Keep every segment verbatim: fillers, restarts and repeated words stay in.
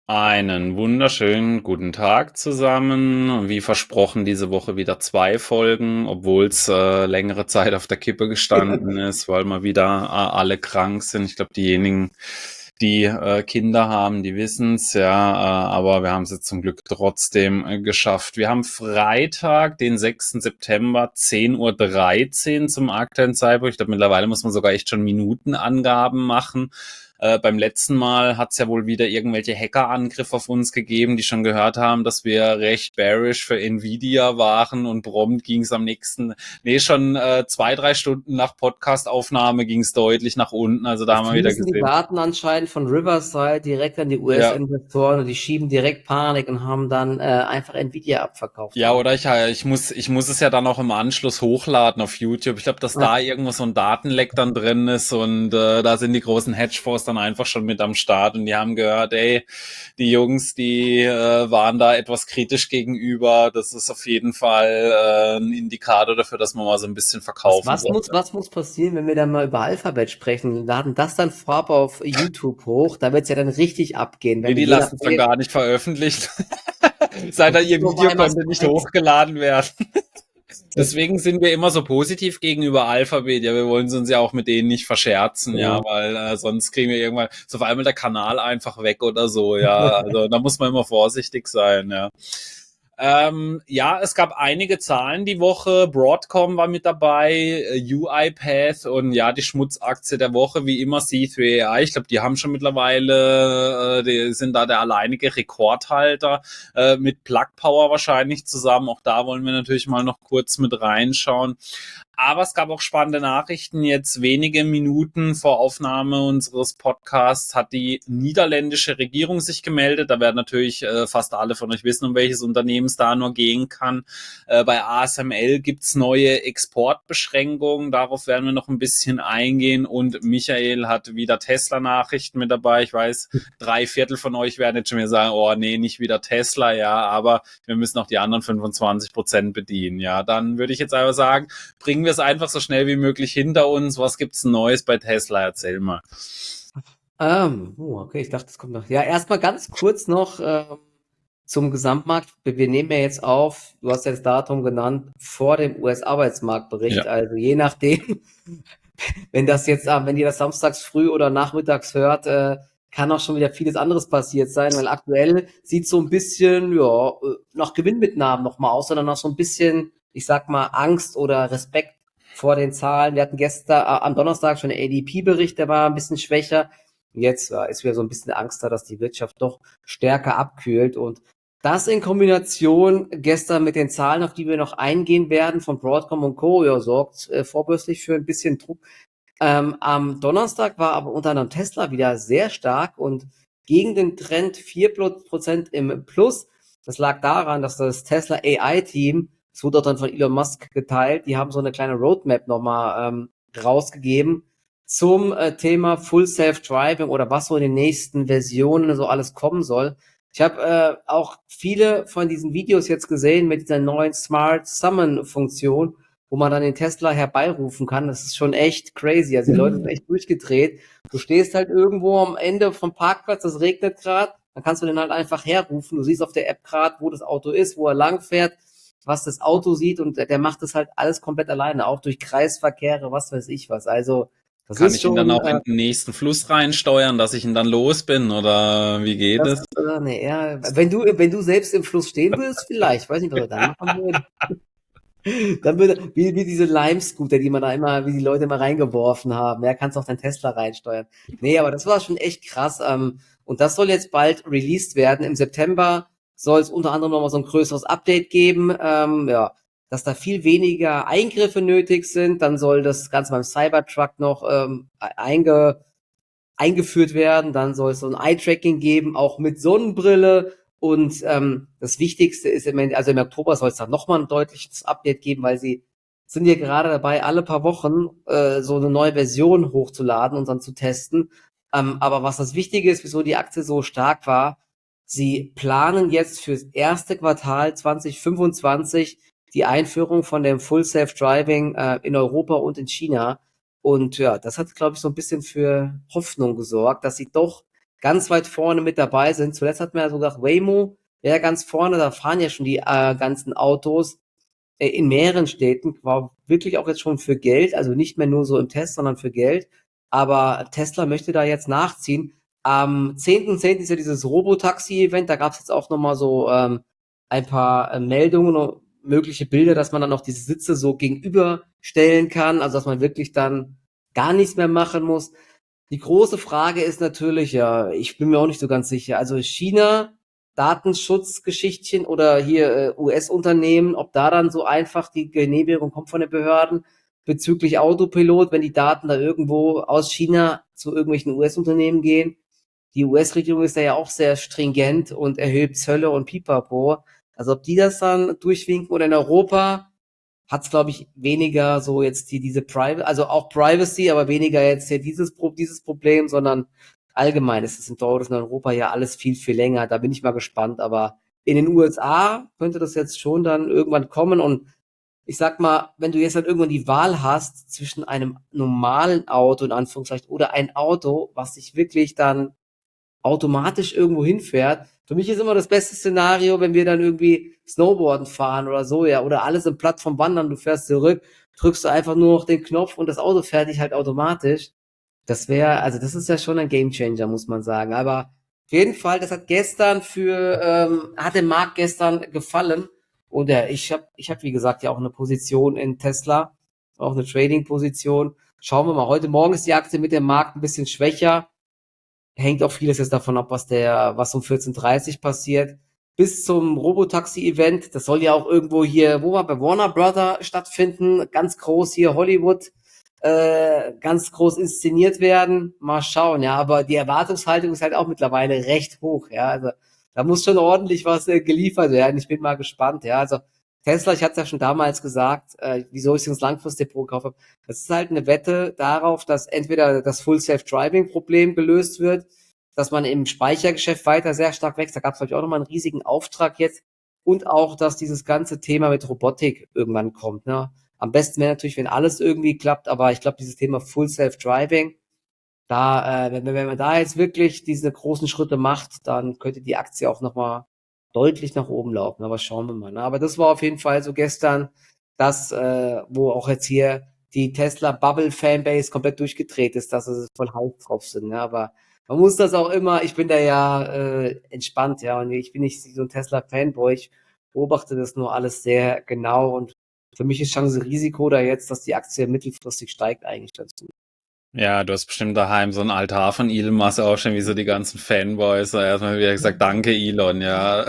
Einen wunderschönen guten Tag zusammen. Wie versprochen, diese Woche wieder zwei Folgen, obwohl es äh, längere Zeit auf der Kippe gestanden ist, weil mal wieder äh, alle krank sind. Ich glaube, diejenigen, die äh, Kinder haben, die wissen's, ja, äh, aber wir haben es jetzt zum Glück trotzdem äh, geschafft. Wir haben Freitag, den sechsten September, zehn Uhr dreizehn zum aktuellen Zeitpunkt. Ich glaube, mittlerweile muss man sogar echt schon Minutenangaben machen. Äh, beim letzten Mal hat es ja wohl wieder irgendwelche Hackerangriffe auf uns gegeben, die schon gehört haben, dass wir recht bearish für Nvidia waren, und prompt ging es am nächsten, nee, schon äh, zwei, drei Stunden nach Podcastaufnahme ging es deutlich nach unten. Also da Da haben wir wieder fließen die gesehen. Daten anscheinend von Riverside direkt an die Ja, U S-Investoren und die schieben direkt Panik und haben dann äh, einfach Nvidia abverkauft. Ja, Haben. oder ich, äh, ich muss, ich muss es ja dann auch im Anschluss hochladen auf YouTube. Ich glaube, dass Ja. da irgendwo so ein Datenleck dann drin ist, und äh, da sind die großen Hedgefonds dann einfach schon mit am Start, und die haben gehört, ey, die Jungs, die äh, waren da etwas kritisch gegenüber. Das ist auf jeden Fall äh, ein Indikator dafür, dass man mal so ein bisschen Was, verkaufen was muss, sollte. was muss passieren, wenn wir dann mal über Alphabet sprechen? Wir laden das dann vorab auf YouTube hoch, da wird es ja dann richtig abgehen, Nee, wenn wir die je lassen es dann nachdem, gar nicht veröffentlicht. Seit das ihr ist so Video einmal konnte nicht Spike. hochgeladen werden. Das, Deswegen sind wir immer so positiv gegenüber Alphabet. Ja, wir wollen uns ja auch mit denen nicht verscherzen, ja, ja. weil äh, sonst kriegen wir irgendwann so auf einmal der Kanal einfach weg oder so, ja. Also da muss man immer vorsichtig sein, ja. Ähm, ja, es gab einige Zahlen die Woche. Broadcom war mit dabei, äh, UiPath und ja, die Schmutzaktie der Woche, wie immer C drei A I. Ich glaube, die haben schon mittlerweile, äh, die sind da der alleinige Rekordhalter äh, mit Plug Power wahrscheinlich zusammen. Auch da wollen wir natürlich mal noch kurz mit reinschauen. Aber es gab auch spannende Nachrichten. Jetzt wenige Minuten vor Aufnahme unseres Podcasts hat die niederländische Regierung sich gemeldet. Da werden natürlich äh, fast alle von euch wissen, um welches Unternehmen es da nur gehen kann. Äh, bei A S M L gibt's neue Exportbeschränkungen. Darauf werden wir noch ein bisschen eingehen. Und Michael hat wieder Tesla-Nachrichten mit dabei. Ich weiß, drei Viertel von euch werden jetzt schon wieder sagen, oh nee, nicht wieder Tesla, ja, aber wir müssen auch die anderen fünfundzwanzig Prozent bedienen. Ja, dann würde ich jetzt einfach sagen, bringen wir es einfach so schnell wie möglich hinter uns. Was gibt's Neues bei Tesla? Erzähl mal. Ähm, oh, okay, ich dachte, das kommt noch. Ja, erstmal ganz kurz noch ähm, zum Gesamtmarkt. Wir wir nehmen ja jetzt auf, du hast ja das Datum genannt, vor dem U Ja. S-Arbeitsmarktbericht. Also je nachdem, wenn das jetzt, äh, wenn ihr das samstags früh oder nachmittags hört, äh, kann auch schon wieder vieles anderes passiert sein, weil aktuell sieht so ein bisschen, ja, äh, nach Gewinnmitnahmen nochmal aus, sondern nach so ein bisschen, ich sag mal, Angst oder Respekt vor den Zahlen. Wir hatten gestern, äh, am Donnerstag schon einen A D P-Bericht, der war ein bisschen schwächer. Jetzt äh, ist wieder so ein bisschen Angst da, dass die Wirtschaft doch stärker abkühlt, und das in Kombination gestern mit den Zahlen, auf die wir noch eingehen werden, von Broadcom und Co., ja, sorgt äh, vorbörslich für ein bisschen Druck. Ähm, am Donnerstag war aber unter anderem Tesla wieder sehr stark und gegen den Trend vier Prozent im Plus. Das lag daran, dass das Tesla A I-Team, das wurde dann von Elon Musk geteilt, die haben so eine kleine Roadmap nochmal ähm, rausgegeben zum äh, Thema Full Self-Driving oder was so in den nächsten Versionen so alles kommen soll. Ich habe äh, auch viele von diesen Videos jetzt gesehen mit dieser neuen Smart Summon-Funktion, wo man dann den Tesla herbeirufen kann. Das ist schon echt crazy. Also die Leute sind echt durchgedreht. Du stehst halt irgendwo am Ende vom Parkplatz, es regnet gerade, dann kannst du den halt einfach herrufen. Du siehst auf der App gerade, wo das Auto ist, wo er langfährt, was das Auto sieht, und der macht das halt alles komplett alleine, auch durch Kreisverkehre, was weiß ich was. Also das Kann ist ich ihn dann schon, auch äh, in den nächsten Fluss reinsteuern, dass ich ihn dann los bin? Oder wie geht das, es? äh, nee, ja, wenn du, wenn du selbst im Fluss stehen würdest, vielleicht, weiß nicht, was wir dann machen würden. Dann würde, wie, wie diese Lime-Scooter, die man da immer, wie die Leute immer reingeworfen haben. Ja, kannst auch dein Tesla reinsteuern. Nee, aber das war schon echt krass. Ähm, und das soll jetzt bald released werden. Im September soll es unter anderem nochmal so ein größeres Update geben. Ähm, ja, dass da viel weniger Eingriffe nötig sind. Dann soll das Ganze beim Cybertruck noch ähm, einge, eingeführt werden. Dann soll es so ein Eye-Tracking geben, auch mit Sonnenbrille. Und ähm, das Wichtigste ist im Ende, also im Oktober soll es dann nochmal ein deutliches Update geben, weil sie sind ja gerade dabei, alle paar Wochen äh, so eine neue Version hochzuladen und dann zu testen. Ähm, aber was das Wichtige ist, wieso die Aktie so stark war, sie planen jetzt fürs erste Quartal zwanzig fünfundzwanzig die Einführung von dem Full Self-Driving äh, in Europa und in China. Und ja, das hat, glaube ich, so ein bisschen für Hoffnung gesorgt, dass sie doch ganz weit vorne mit dabei sind. Zuletzt hat man ja so gedacht, Waymo wäre ganz vorne, da fahren ja schon die äh, ganzen Autos äh, in mehreren Städten, war wirklich auch jetzt schon für Geld, also nicht mehr nur so im Test, sondern für Geld. Aber Tesla möchte da jetzt nachziehen. Am zehnten zehnten ist ja dieses Robotaxi-Event, da gab es jetzt auch nochmal so ähm, ein paar äh, Meldungen und mögliche Bilder, dass man dann auch diese Sitze so gegenüberstellen kann, also dass man wirklich dann gar nichts mehr machen muss. Die große Frage ist natürlich, ja, ich bin mir auch nicht so ganz sicher, also China, Datenschutzgeschichtchen oder hier äh, U S-Unternehmen, ob da dann so einfach die Genehmigung kommt von den Behörden bezüglich Autopilot, wenn die Daten da irgendwo aus China zu irgendwelchen U S-Unternehmen gehen. Die U S-Regierung ist da ja auch sehr stringent und erhebt Zölle und Pipapo. Also ob die das dann durchwinken oder in Europa hat es, glaube ich, weniger so jetzt die, diese Privacy, also auch Privacy, aber weniger jetzt hier dieses, dieses Problem, sondern allgemein ist es in Deutschland und in Europa ja alles viel, viel länger. Da bin ich mal gespannt. Aber in den U S A könnte das jetzt schon dann irgendwann kommen. Und ich sag mal, wenn du jetzt dann irgendwann die Wahl hast zwischen einem normalen Auto, in Anführungszeichen, oder ein Auto, was sich wirklich dann automatisch irgendwo hinfährt. Für mich ist immer das beste Szenario, wenn wir dann irgendwie Snowboarden fahren oder so, ja, oder alles im Plattform wandern, du fährst zurück, drückst du einfach nur noch den Knopf und das Auto fährt dich halt automatisch. Das wäre, also das ist ja schon ein Gamechanger, muss man sagen. Aber auf jeden Fall, das hat gestern für, ähm, hat dem Markt gestern gefallen. Und ja, ich habe, ich hab, wie gesagt, ja auch eine Position in Tesla, auch eine Trading-Position. Schauen wir mal. Heute Morgen ist die Aktie mit dem Markt ein bisschen schwächer. Hängt auch vieles jetzt davon ab, was der, was um vierzehn Uhr dreißig passiert. Bis zum Robotaxi-Event. Das soll ja auch irgendwo hier, wo war bei Warner Brother stattfinden. Ganz groß hier Hollywood. Äh, ganz groß inszeniert werden. Mal schauen, ja. Aber die Erwartungshaltung ist halt auch mittlerweile recht hoch, ja. Also da muss schon ordentlich was äh, geliefert werden. Ich bin mal gespannt, ja. Also Tesla, ich hatte es ja schon damals gesagt, äh, wieso ich es ins Langfristdepot gekauft habe. Das ist halt eine Wette darauf, dass entweder das Full Self-Driving-Problem gelöst wird, dass man im Speichergeschäft weiter sehr stark wächst. Da gab es, glaube ich, auch nochmal einen riesigen Auftrag jetzt. Und auch, dass dieses ganze Thema mit Robotik irgendwann kommt, ne? Am besten wäre natürlich, wenn alles irgendwie klappt, aber ich glaube, dieses Thema Full Self-Driving, da, äh, wenn, wenn man da jetzt wirklich diese großen Schritte macht, dann könnte die Aktie auch nochmal deutlich nach oben laufen. Aber schauen wir mal. Ne? Aber das war auf jeden Fall so gestern das, äh, wo auch jetzt hier die Tesla-Bubble-Fanbase komplett durchgedreht ist, dass sie voll heiß drauf sind. Ne? Aber man muss das auch immer, ich bin da ja äh, entspannt, ja, und ich bin nicht so ein Tesla-Fanboy, ich beobachte das nur alles sehr genau und für mich ist Chance Risiko da jetzt, dass die Aktie mittelfristig steigt eigentlich dazu. Ja, du hast bestimmt daheim so ein Altar von Elon Musk auch schon, wie so die ganzen Fanboys. Erstmal wieder gesagt, danke Elon, ja.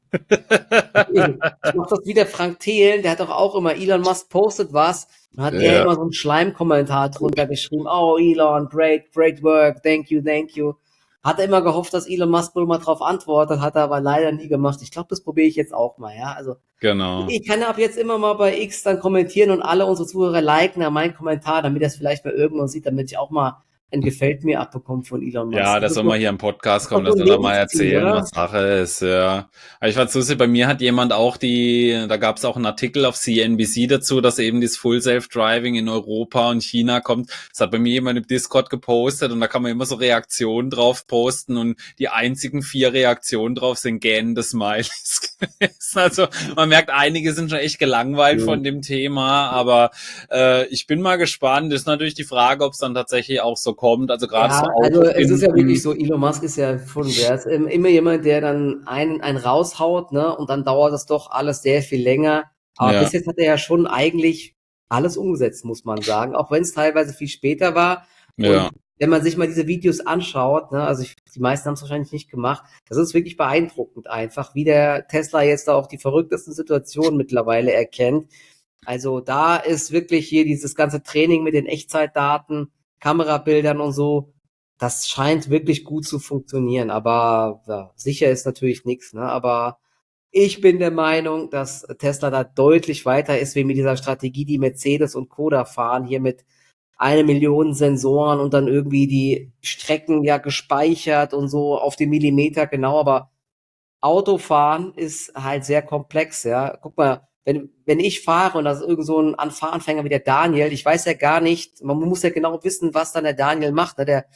Ich mach das wie der Frank Thelen, der hat doch auch immer, Elon Musk postet was, und hat Ja. er immer so einen Schleimkommentar drunter geschrieben, oh Elon, great, great work, thank you, thank you. Hat er immer gehofft, dass Elon Musk wohl mal drauf antwortet, hat er aber leider nie gemacht. Ich glaube, das probiere ich jetzt auch mal, ja. Also Genau. ich kann ab jetzt immer mal bei X dann kommentieren und alle unsere Zuhörer liken an meinen Kommentar, damit er es vielleicht mal irgendwann sieht, damit ich auch mal ein Gefällt mir abbekomme von Elon Musk. Ja, das Das soll ist mal so- hier im Podcast das kommen, ist dass so er ein da mal Lebensziel, erzählen, oder? was Sache ist, ja. Aber ich fand's lustig, bei mir hat jemand auch die, da gab's auch einen Artikel auf C N B C dazu, dass eben das Full Self-Driving in Europa und China kommt. Das hat bei mir jemand im Discord gepostet und da kann man immer so Reaktionen drauf posten und die einzigen vier Reaktionen drauf sind gähnende Smileys gewesen. Also man merkt, einige sind schon echt gelangweilt Mhm. von dem Thema, aber äh, ich bin mal gespannt. Ist natürlich die Frage, ob es dann tatsächlich auch so kommt. Also gerade so Ja, also es ist ja Autofinden. wirklich so, Elon Musk ist ja schon, der ist im- immer jemand, der dann einen, einen raushaut, ne, und dann dauert das doch alles sehr viel länger. Aber Ja, bis jetzt hat er ja schon eigentlich alles umgesetzt, muss man sagen, auch wenn es teilweise viel später war. Und ja, wenn man sich mal diese Videos anschaut, ne, also ich, die meisten haben es wahrscheinlich nicht gemacht, das ist wirklich beeindruckend einfach, wie der Tesla jetzt da auch die verrücktesten Situationen mittlerweile erkennt. Also da ist wirklich hier dieses ganze Training mit den Echtzeitdaten, Kamerabildern und so, das scheint wirklich gut zu funktionieren. Aber ja, sicher ist natürlich nichts, ne? Aber ich bin der Meinung, dass Tesla da deutlich weiter ist, wie mit dieser Strategie, die Mercedes und Co. da fahren, hier mit eine Million Sensoren und dann irgendwie die Strecken ja gespeichert und so auf den Millimeter genau. Aber Autofahren ist halt sehr komplex, ja. Guck mal, wenn, wenn ich fahre und das ist irgend so ein Anfahranfänger wie der Daniel, ich weiß ja gar nicht, man muss ja genau wissen, was dann der Daniel macht, ne? Der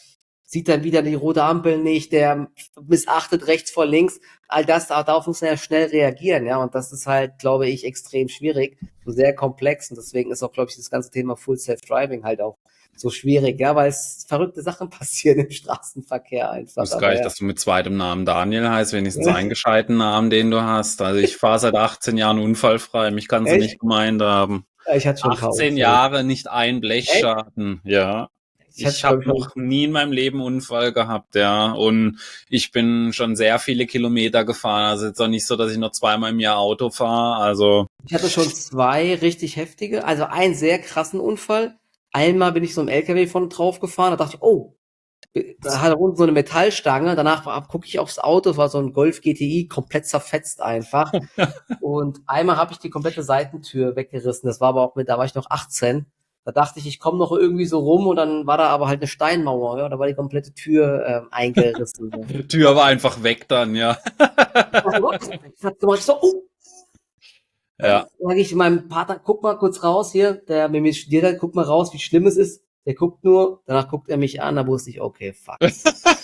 sieht dann wieder die rote Ampel nicht, der missachtet rechts vor links. All das, darauf muss man ja schnell reagieren, ja, und das ist halt, glaube ich, extrem schwierig, so sehr komplex, und deswegen ist auch, glaube ich, das ganze Thema Full Self-Driving halt auch so schwierig, ja, weil es verrückte Sachen passieren im Straßenverkehr einfach. Ich wusste gar nicht, ja. dass du mit zweitem Namen Daniel heißt, wenigstens einen gescheiten Namen, den du hast. Also ich fahre seit achtzehn Jahren unfallfrei, mich kannst du nicht gemeint haben. Ja, ich hatte schon achtzehn Jahre, nicht ein Blechschaden, Echt? ja. Ich, ich habe noch nie in meinem Leben Unfall gehabt, ja. Und ich bin schon sehr viele Kilometer gefahren. Also jetzt auch nicht so, dass ich noch zweimal im Jahr Auto fahre. Also ich hatte schon zwei richtig heftige, also einen sehr krassen Unfall. Einmal bin ich so im L K W von drauf gefahren, da dachte ich, oh, da hat er unten so eine Metallstange. Danach gucke ich aufs Auto, das war so ein Golf G T I, komplett zerfetzt einfach. Und einmal habe ich die komplette Seitentür weggerissen. Das war aber auch mit, da war ich noch achtzehn. Da dachte ich, ich komme noch irgendwie so rum, und dann war da aber halt eine Steinmauer, ja, da war die komplette Tür ähm, eingerissen. Die Tür war einfach weg dann, ja. Ich hab gemacht, so, oh. Ja. Dann sage ich meinem Partner, guck mal kurz raus hier, der mit mir studiert hat, guck mal raus, wie schlimm es ist. Der guckt nur, danach guckt er mich an, da wusste ich, okay, fuck. Das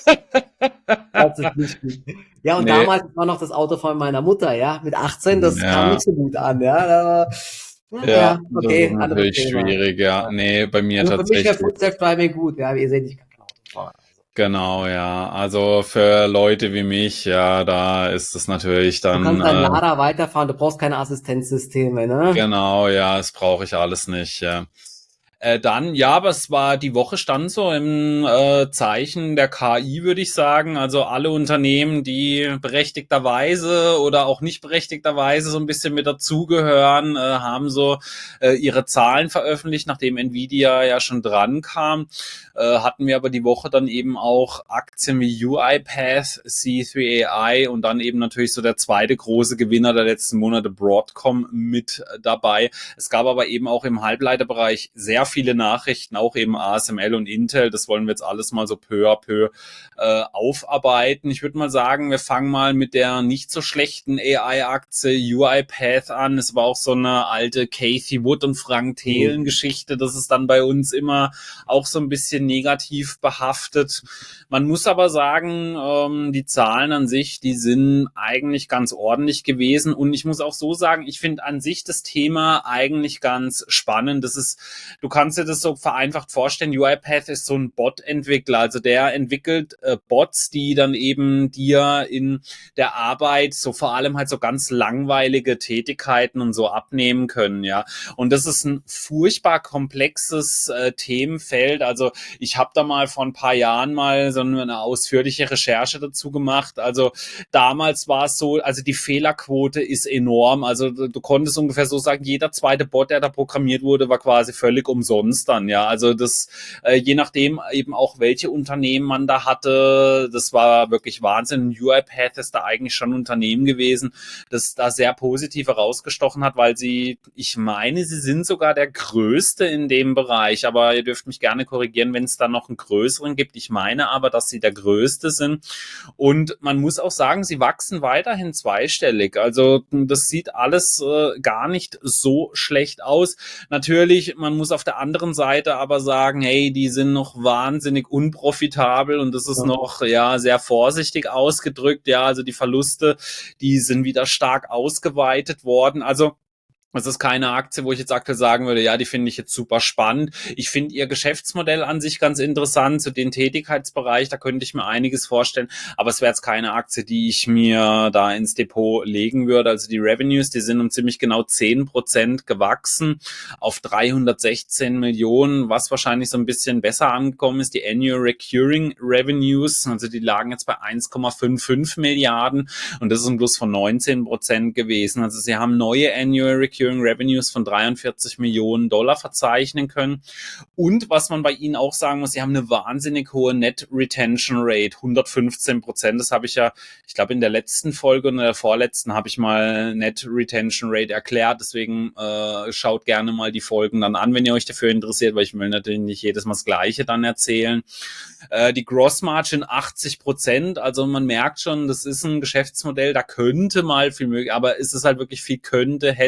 ist nicht gut. Ja, und nee. Damals war noch das Auto von meiner Mutter, ja, mit achtzehn, das ja. kam nicht so gut an, ja. Da war, ja, ja, okay, das ist natürlich schwierig, ja. ja. Nee, bei mir also tatsächlich. Für mich wäre Full Self-Driving gut, ja, wie ihr seht, ich kann kein Auto fahren. Genau, ja. Also für Leute wie mich, ja, da ist es natürlich dann. Du kannst dein Lader äh, weiterfahren, du brauchst keine Assistenzsysteme, ne? Genau, ja, das brauche ich alles nicht, ja. Äh, dann, ja, aber es war, die Woche stand so im äh, Zeichen der K I, würde ich sagen. Also alle Unternehmen, die berechtigterweise oder auch nicht berechtigterweise so ein bisschen mit dazugehören, äh, haben so äh, ihre Zahlen veröffentlicht, nachdem Nvidia ja schon dran kam. Äh, hatten wir aber die Woche dann eben auch Aktien wie UiPath, C drei A I und dann eben natürlich so der zweite große Gewinner der letzten Monate, Broadcom, mit dabei. Es gab aber eben auch im Halbleiterbereich sehr viele Nachrichten, auch eben A S M L und Intel. Das wollen wir jetzt alles mal so peu à peu äh, aufarbeiten. Ich würde mal sagen, wir fangen mal mit der nicht so schlechten A I-Aktie UiPath an. Es war auch so eine alte Cathie Wood und Frank Thelen Geschichte. Das ist dann bei uns immer auch so ein bisschen negativ behaftet. Man muss aber sagen, ähm, die Zahlen an sich, die sind eigentlich ganz ordentlich gewesen. Und ich muss auch so sagen, ich finde an sich das Thema eigentlich ganz spannend. Das ist, du kannst kannst dir das so vereinfacht vorstellen, UiPath ist so ein Bot-Entwickler, also der entwickelt äh, Bots, die dann eben dir in der Arbeit so vor allem halt so ganz langweilige Tätigkeiten und so abnehmen können, ja. Und das ist ein furchtbar komplexes äh, Themenfeld, also ich habe da mal vor ein paar Jahren mal so eine ausführliche Recherche dazu gemacht, also damals war es so, also die Fehlerquote ist enorm, also du, du konntest ungefähr so sagen, jeder zweite Bot, der da programmiert wurde, war quasi völlig umsonst dann, ja, also das, äh, je nachdem eben auch, welche Unternehmen man da hatte, das war wirklich Wahnsinn. UiPath ist da eigentlich schon ein Unternehmen gewesen, das da sehr positiv herausgestochen hat, weil sie, ich meine, sie sind sogar der Größte in dem Bereich, aber ihr dürft mich gerne korrigieren, wenn es da noch einen größeren gibt. Ich meine aber, dass sie der Größte sind und man muss auch sagen, sie wachsen weiterhin zweistellig, also das sieht alles äh, gar nicht so schlecht aus. Natürlich, man muss auf der anderen Seite aber sagen, hey, die sind noch wahnsinnig unprofitabel und das ist ja. noch ja sehr vorsichtig ausgedrückt, ja, also die Verluste, die sind wieder stark ausgeweitet worden, also das ist keine Aktie, wo ich jetzt aktuell sagen würde, ja, die finde ich jetzt super spannend. Ich finde ihr Geschäftsmodell an sich ganz interessant, zu den Tätigkeitsbereich, da könnte ich mir einiges vorstellen, aber es wäre jetzt keine Aktie, die ich mir da ins Depot legen würde. Also die Revenues, die sind um ziemlich genau zehn Prozent gewachsen auf dreihundertsechzehn Millionen, was wahrscheinlich so ein bisschen besser angekommen ist. Die Annual Recurring Revenues, also die lagen jetzt bei eins Komma fünfundfünfzig Milliarden und das ist ein Plus von neunzehn Prozent gewesen. Also sie haben neue Annual Recurring Revenues von dreiundvierzig Millionen Dollar verzeichnen können. Und was man bei ihnen auch sagen muss, sie haben eine wahnsinnig hohe Net Retention Rate, hundertfünfzehn Prozent. Das habe ich ja, ich glaube in der letzten Folge und in der vorletzten habe ich mal Net Retention Rate erklärt. Deswegen äh, schaut gerne mal die Folgen dann an, wenn ihr euch dafür interessiert, weil ich will natürlich nicht jedes Mal das Gleiche dann erzählen. Äh, die Gross Margin achtzig Prozent. Also man merkt schon, das ist ein Geschäftsmodell, da könnte mal viel möglich, aber ist es halt wirklich viel könnte, hätte, soll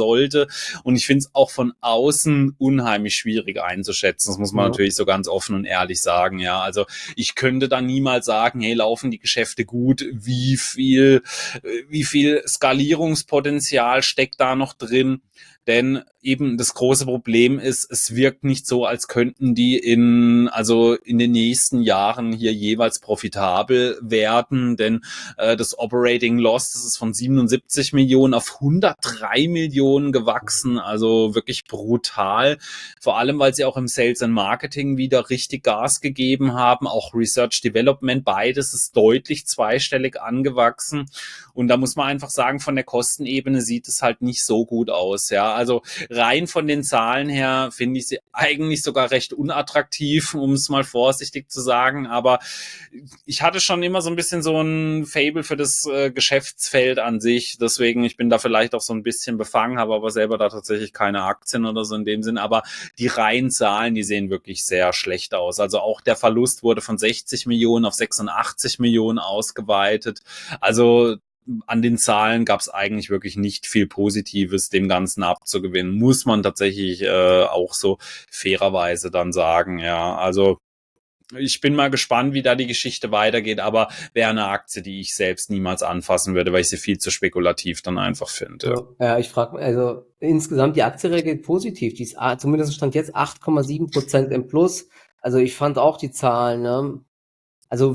sollte. Und ich finde es auch von außen unheimlich schwierig einzuschätzen. Das muss man Ja. natürlich so ganz offen und ehrlich sagen. Ja, also ich könnte da niemals sagen, hey, laufen die Geschäfte gut? Wie viel, wie viel Skalierungspotenzial steckt da noch drin? Denn eben das große Problem ist, es wirkt nicht so, als könnten die in, also in den nächsten Jahren hier jeweils profitabel werden, denn äh, das Operating Loss, das ist von siebenundsiebzig Millionen auf hundertdrei Millionen gewachsen, also wirklich brutal. Vor allem, weil sie auch im Sales and Marketing wieder richtig Gas gegeben haben, auch Research Development, beides ist deutlich zweistellig angewachsen. Und da muss man einfach sagen, von der Kostenebene sieht es halt nicht so gut aus, ja. Also rein von den Zahlen her finde ich sie eigentlich sogar recht unattraktiv, um es mal vorsichtig zu sagen. Aber ich hatte schon immer so ein bisschen so ein Faible für das äh, Geschäftsfeld an sich. Deswegen, ich bin da vielleicht auch so ein bisschen befangen, habe aber selber da tatsächlich keine Aktien oder so in dem Sinn. Aber die reinen Zahlen, die sehen wirklich sehr schlecht aus. Also auch der Verlust wurde von sechzig Millionen auf sechsundachtzig Millionen ausgeweitet. Also an den Zahlen gab es eigentlich wirklich nicht viel Positives dem Ganzen abzugewinnen, muss man tatsächlich äh, auch so fairerweise dann sagen, ja, also ich bin mal gespannt, wie da die Geschichte weitergeht, aber wäre eine Aktie, die ich selbst niemals anfassen würde, weil ich sie viel zu spekulativ dann einfach finde. Ja, ja, ich frage, also insgesamt die Aktie reagiert positiv, die ist ah, zumindest stand jetzt acht Komma sieben Prozent im Plus, also ich fand auch die Zahlen, ne? Also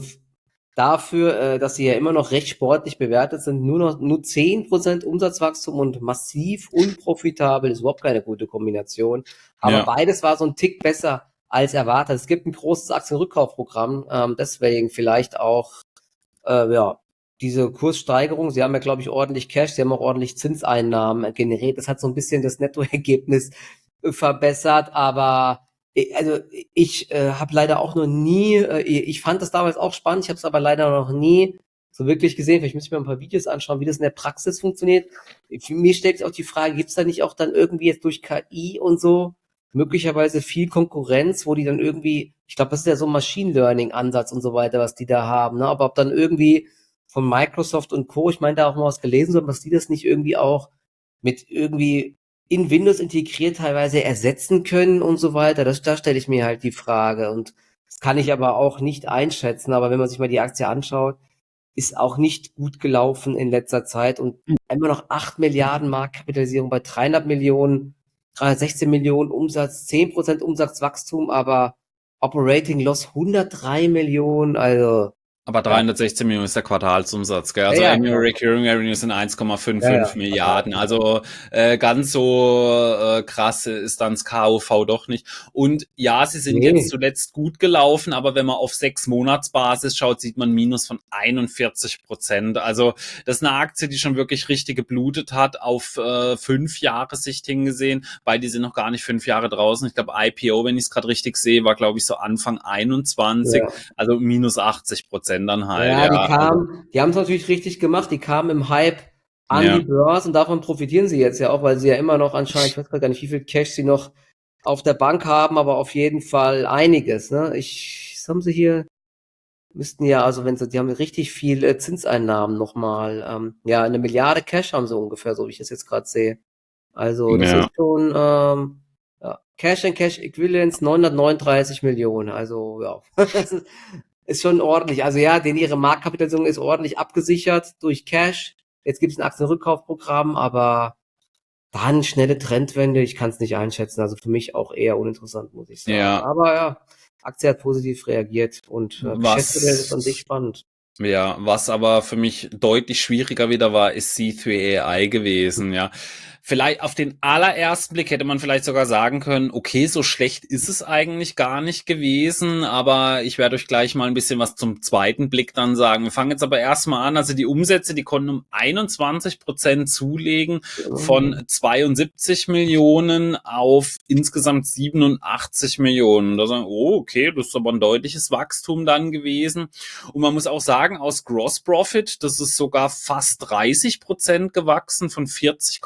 dafür, äh, dass sie ja immer noch recht sportlich bewertet sind, nur noch nur zehn Prozent Umsatzwachstum und massiv unprofitabel, ist überhaupt keine gute Kombination. Aber Ja. beides war so ein Tick besser als erwartet. Es gibt ein großes Aktienrückkaufprogramm, ähm, deswegen vielleicht auch äh, ja diese Kurssteigerung. Sie haben ja, glaube ich, ordentlich Cash, sie haben auch ordentlich Zinseinnahmen generiert. Das hat so ein bisschen das Nettoergebnis äh, verbessert, aber also ich äh, habe leider auch noch nie, äh, ich fand das damals auch spannend, ich habe es aber leider noch nie so wirklich gesehen. Vielleicht müsste ich mir ein paar Videos anschauen, wie das in der Praxis funktioniert. Für mich stellt sich auch die Frage, gibt es da nicht auch dann irgendwie jetzt durch K I und so möglicherweise viel Konkurrenz, wo die dann irgendwie, ich glaube, das ist ja so ein Machine Learning Ansatz und so weiter, was die da haben, ne? Aber ob dann irgendwie von Microsoft und Co., ich meine, da auch mal was gelesen, so, was die das nicht irgendwie auch mit irgendwie in Windows integriert teilweise ersetzen können und so weiter. Das, da stelle ich mir halt die Frage und das kann ich aber auch nicht einschätzen. Aber wenn man sich mal die Aktie anschaut, ist auch nicht gut gelaufen in letzter Zeit und immer noch acht Milliarden Marktkapitalisierung bei dreihundert Millionen, dreihundertsechzehn Millionen Umsatz, zehn Prozent Umsatzwachstum, aber Operating Loss hundertdrei Millionen, also Aber dreihundertsechzehn Millionen ist der Quartalsumsatz, gell? Also ja, ja, Annual genau. Recurring Revenue sind eins Komma Ja, ja. fünfundfünfzig Milliarden. Also äh, ganz so äh, krass ist dann das K U V doch nicht. Und ja, sie sind Nee. jetzt zuletzt gut gelaufen, aber wenn man auf sechs Monatsbasis schaut, sieht man Minus von einundvierzig Prozent. Also das ist eine Aktie, die schon wirklich richtig geblutet hat, auf äh, fünf Jahre Sicht hingesehen, weil die sind noch gar nicht fünf Jahre draußen. Ich glaube, I P O, wenn ich es gerade richtig sehe, war, glaube ich, so Anfang einundzwanzig, Ja. also minus achtzig Prozent dann halt. Ja, die Ja, kamen, also, die haben es natürlich richtig gemacht, die kamen im Hype an ja. die Börse und davon profitieren sie jetzt ja auch, weil sie ja immer noch anscheinend, ich weiß gar nicht, wie viel Cash sie noch auf der Bank haben, aber auf jeden Fall einiges, ne? Ich, was haben sie hier? Müssten ja, also wenn sie, die haben richtig viel äh, Zinseinnahmen nochmal, ähm, ja, eine Milliarde Cash haben sie ungefähr, so wie ich das jetzt gerade sehe. Also das Ja. ist schon, ähm, ja, Cash and Cash Equivalents neunhundertneununddreißig Millionen, also ja, das ist, ist schon ordentlich. Also ja, denn ihre Marktkapitalisierung ist ordentlich abgesichert durch Cash. Jetzt gibt es ein Aktienrückkaufprogramm, aber dann schnelle Trendwende, ich kann es nicht einschätzen. Also für mich auch eher uninteressant, muss ich sagen. Ja. Aber ja, Aktie hat positiv reagiert und äh, Geschäftsmodell ist an sich spannend. Ja, was aber für mich deutlich schwieriger wieder war, ist C drei A I gewesen, ja. Vielleicht auf den allerersten Blick hätte man vielleicht sogar sagen können, okay, so schlecht ist es eigentlich gar nicht gewesen, aber ich werde euch gleich mal ein bisschen was zum zweiten Blick dann sagen. Wir fangen jetzt aber erstmal an, also die Umsätze, die konnten um einundzwanzig Prozent zulegen, von zweiundsiebzig Millionen auf insgesamt siebenundachtzig Millionen. Da sagen, oh, okay, das ist aber ein deutliches Wachstum dann gewesen. Und man muss auch sagen, aus Gross Profit, das ist sogar fast dreißig Prozent gewachsen, von vierzig Komma fünf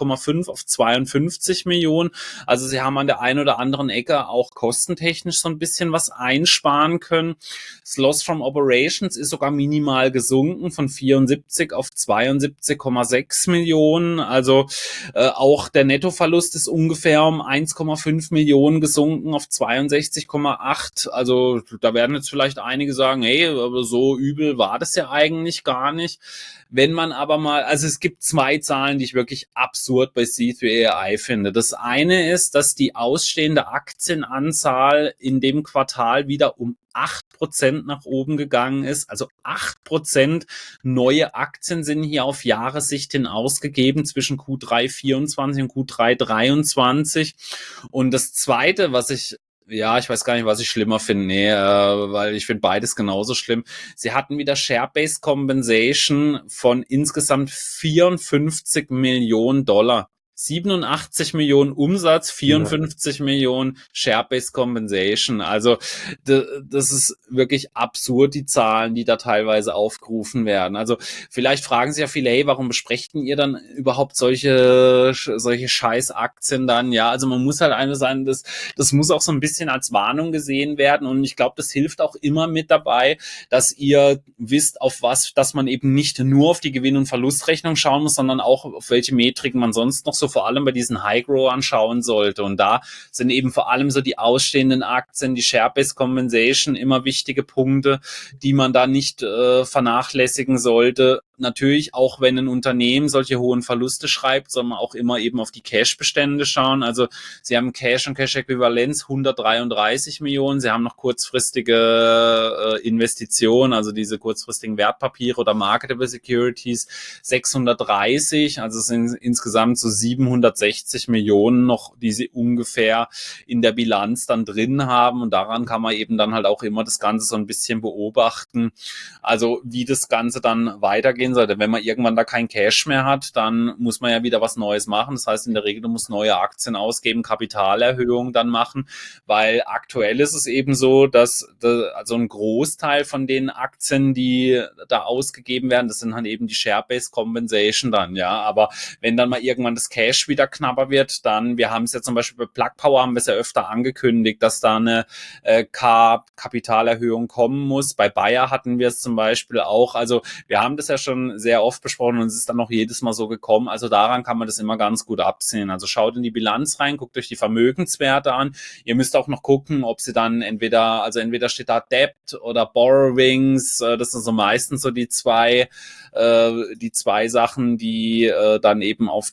fünf auf zweiundfünfzig Millionen. Also sie haben an der einen oder anderen Ecke auch kostentechnisch so ein bisschen was einsparen können. Das Loss from Operations ist sogar minimal gesunken von vierundsiebzig auf zweiundsiebzig Komma sechs Millionen. Also äh, auch der Nettoverlust ist ungefähr um eins Komma fünf Millionen gesunken auf zweiundsechzig Komma acht. Also da werden jetzt vielleicht einige sagen, hey, aber so übel war das ja eigentlich gar nicht. Wenn man aber mal, also es gibt zwei Zahlen, die ich wirklich absurd bei C drei A I finde. Das eine ist, dass die ausstehende Aktienanzahl in dem Quartal wieder um acht Prozent nach oben gegangen ist. Also acht Prozent neue Aktien sind hier auf Jahressicht hin ausgegeben zwischen Q drei vierundzwanzig und Q drei dreiundzwanzig. Und das Zweite, was ich Ja, ich weiß gar nicht, was ich schlimmer finde. Nee, äh, weil ich finde beides genauso schlimm. Sie hatten wieder Share-Based Compensation von insgesamt vierundfünfzig Millionen Dollar. siebenundachtzig Millionen Umsatz, vierundfünfzig ja. Millionen Share-Based Compensation. Also d- das ist wirklich absurd, die Zahlen, die da teilweise aufgerufen werden. Also vielleicht fragen sich ja viele, hey, warum besprechen ihr dann überhaupt solche solche Scheißaktien dann? Ja, also man muss halt eine sein, das das muss auch so ein bisschen als Warnung gesehen werden und ich glaube, das hilft auch immer mit dabei, dass ihr wisst, auf was, dass man eben nicht nur auf die Gewinn- und Verlustrechnung schauen muss, sondern auch auf welche Metriken man sonst noch so vor allem bei diesen High-Growern schauen sollte. Und da sind eben vor allem so die ausstehenden Aktien, die Share-Based Compensation immer wichtige Punkte, die man da nicht äh, vernachlässigen sollte. Natürlich, auch wenn ein Unternehmen solche hohen Verluste schreibt, soll man auch immer eben auf die Cash-Bestände schauen. Also sie haben Cash und Cash-Äquivalenz hundertdreiunddreißig Millionen. Sie haben noch kurzfristige äh, Investitionen, also diese kurzfristigen Wertpapiere oder Marketable Securities sechshundertdreißig. Also es sind insgesamt so siebenhundertsechzig Millionen noch, die sie ungefähr in der Bilanz dann drin haben. Und daran kann man eben dann halt auch immer das Ganze so ein bisschen beobachten. Also wie das Ganze dann weitergehen sollte. Wenn man irgendwann da kein Cash mehr hat, dann muss man ja wieder was Neues machen. Das heißt, in der Regel, du musst neue Aktien ausgeben, Kapitalerhöhungen dann machen, weil aktuell ist es eben so, dass also ein Großteil von den Aktien, die da ausgegeben werden, das sind halt eben die Share-Based Compensation dann, ja. Aber wenn dann mal irgendwann das Cash wieder knapper wird, dann, wir haben es ja zum Beispiel bei Plug Power, haben wir es ja öfter angekündigt, dass da eine äh, Kapitalerhöhung kommen muss. Bei Bayer hatten wir es zum Beispiel auch. Also wir haben das ja schon sehr oft besprochen und es ist dann noch jedes Mal so gekommen. Also daran kann man das immer ganz gut absehen. Also schaut in die Bilanz rein, guckt euch die Vermögenswerte an. Ihr müsst auch noch gucken, ob sie dann entweder, also entweder steht da Debt oder Borrowings. Das sind so meistens so die zwei, äh, die zwei Sachen, die äh, dann eben auf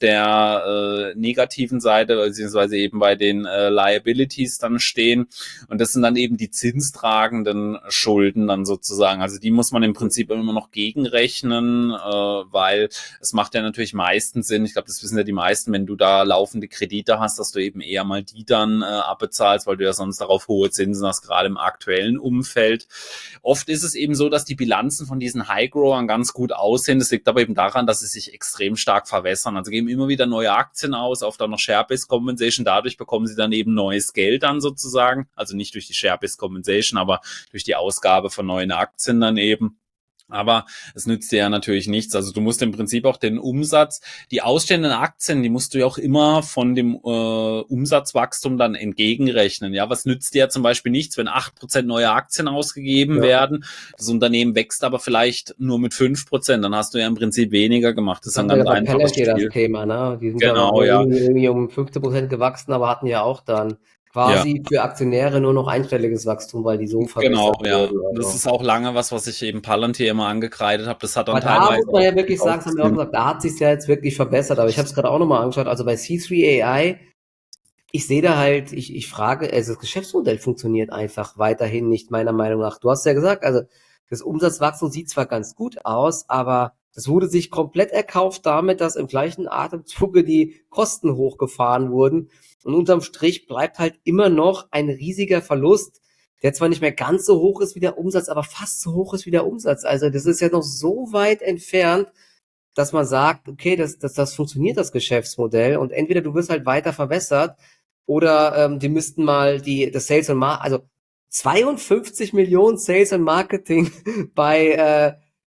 der äh, negativen Seite, beziehungsweise eben bei den äh, Liabilities dann stehen. Und das sind dann eben die zinstragenden Schulden dann sozusagen. Also die muss man im Prinzip immer noch gegenrechnen, äh, weil es macht ja natürlich meistens Sinn, ich glaube, das wissen ja die meisten, wenn du da laufende Kredite hast, dass du eben eher mal die dann äh, abbezahlst, weil du ja sonst darauf hohe Zinsen hast, gerade im aktuellen Umfeld. Oft ist es eben so, dass die Bilanzen von diesen High-Growern ganz gut aussehen. Das liegt aber eben daran, dass sie sich extrem stark verwässern. Also geben immer wieder neue Aktien aus, oft auch noch Share-Based Compensation. Dadurch bekommen sie dann eben neues Geld dann sozusagen. Also nicht durch die Share-Based Compensation, aber durch die Ausgabe von neuen Aktien dann eben. Aber es nützt dir ja natürlich nichts. Also du musst im Prinzip auch den Umsatz, die ausstehenden Aktien, die musst du ja auch immer von dem äh, Umsatzwachstum dann entgegenrechnen. Ja, was nützt dir ja zum Beispiel nichts, wenn acht Prozent neue Aktien ausgegeben ja. werden, das Unternehmen wächst aber vielleicht nur mit fünf Prozent, dann hast du ja im Prinzip weniger gemacht. Das ist ein ganz einfaches Spiel. Das Thema, ne? Die sind genau, ja, ja. Irgendwie, irgendwie um fünfzehn Prozent gewachsen, aber hatten ja auch dann quasi ja. für Aktionäre nur noch einstelliges Wachstum, weil die so verbessert Genau, ja. wurden. Also. Das ist auch lange was, was ich eben Palantir immer angekreidet habe. Das hat dann aber teilweise... da muss man ja wirklich sagen, das haben wir auch gesagt, da hat sich ja jetzt wirklich verbessert. Aber ich habe es gerade auch nochmal angeschaut. Also bei C drei A I, ich sehe da halt, ich, ich frage, also das Geschäftsmodell funktioniert einfach weiterhin nicht, meiner Meinung nach. Du hast ja gesagt, also das Umsatzwachstum sieht zwar ganz gut aus, aber das wurde sich komplett erkauft damit, dass im gleichen Atemzuge die Kosten hochgefahren wurden. Und unterm Strich bleibt halt immer noch ein riesiger Verlust, der zwar nicht mehr ganz so hoch ist wie der Umsatz, aber fast so hoch ist wie der Umsatz. Also das ist ja noch so weit entfernt, dass man sagt, okay, das, das, das funktioniert, das Geschäftsmodell. Und entweder du wirst halt weiter verwässert oder ähm, die müssten mal die das Sales und Marketing, also zweiundfünfzig Millionen Sales und Marketing bei äh,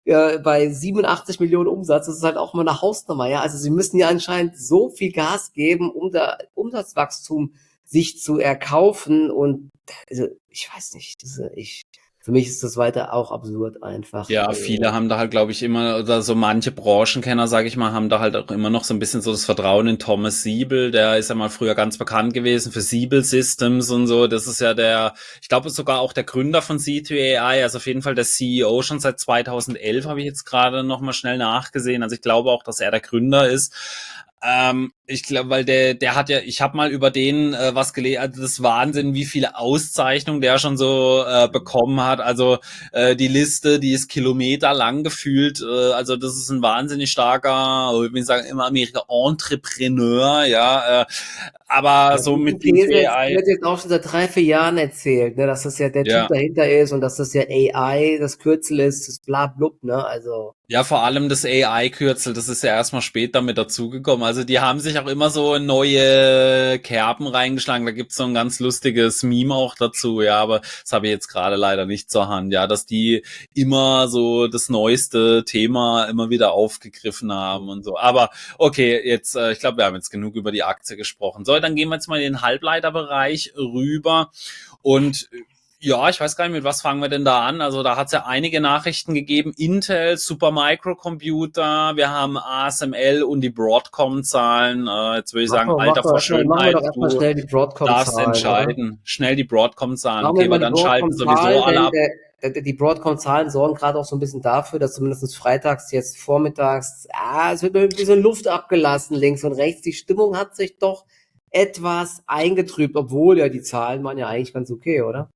äh, bei siebenundachtzig Millionen Umsatz, das ist halt auch mal eine Hausnummer, ja. Also sie müssen ja anscheinend so viel Gas geben, um da Umsatzwachstum sich zu erkaufen und also, ich weiß nicht, das, ist, ich, für mich ist das weiter auch absurd einfach. Ja, Äh, viele haben da halt, glaube ich, immer, oder so manche Branchenkenner, sage ich mal, haben da halt auch immer noch so ein bisschen so das Vertrauen in Thomas Siebel. Der ist ja mal früher ganz bekannt gewesen für Siebel Systems und so. Das ist ja der, ich glaube sogar auch der Gründer von C zwei A I, also auf jeden Fall der C E O schon seit zweitausendelf, habe ich jetzt gerade noch mal schnell nachgesehen. Also ich glaube auch, dass er der Gründer ist. Ähm, ich glaube, weil der, der hat ja, ich habe mal über den äh, was gelesen, also das ist Wahnsinn, wie viele Auszeichnungen der schon so äh, bekommen hat. Also äh, die Liste, die ist kilometerlang gefühlt. Äh, also das ist ein wahnsinnig starker, ich will sagen immer Amerika Entrepreneur, ja. Äh, aber so Die mit These C zwei jetzt, A I, wird jetzt auch schon seit drei, vier Jahren erzählt, ne, dass das ja der Typ ja. dahinter ist und dass das ja A I das Kürzel ist, das bla blub, ne, also. Ja, vor allem das A I-Kürzel, das ist ja erstmal später mit dazugekommen. Also die haben sich auch immer so in neue Kerben reingeschlagen. Da gibt's so ein ganz lustiges Meme auch dazu, ja, aber das habe ich jetzt gerade leider nicht zur Hand, ja, dass die immer so das neueste Thema immer wieder aufgegriffen haben und so. Aber okay, jetzt, äh, ich glaube, wir haben jetzt genug über die Aktie gesprochen. So, dann gehen wir jetzt mal in den Halbleiterbereich rüber und ja, ich weiß gar nicht, mit was fangen wir denn da an? Also da hat es ja einige Nachrichten gegeben. Intel, Supermicrocomputer, wir haben A S M L und die Broadcom-Zahlen. Äh, jetzt würde ich Machen sagen, wir, machen Alter wir, vor erstmal, machen wir Schönheit, doch erstmal du schnell die darfst Broadcom-Zahlen, oder? entscheiden. Schnell die Broadcom-Zahlen. Machen wir Okay, mal weil die dann schalten sowieso Broadcom-Zahlen, alle denn ab. der, der, die Broadcom-Zahlen sorgen gerade auch so ein bisschen dafür, dass zumindest freitags, jetzt vormittags, ah, es wird ein bisschen Luft abgelassen, links und rechts. Die Stimmung hat sich doch etwas eingetrübt, obwohl ja die Zahlen waren ja eigentlich ganz okay, oder?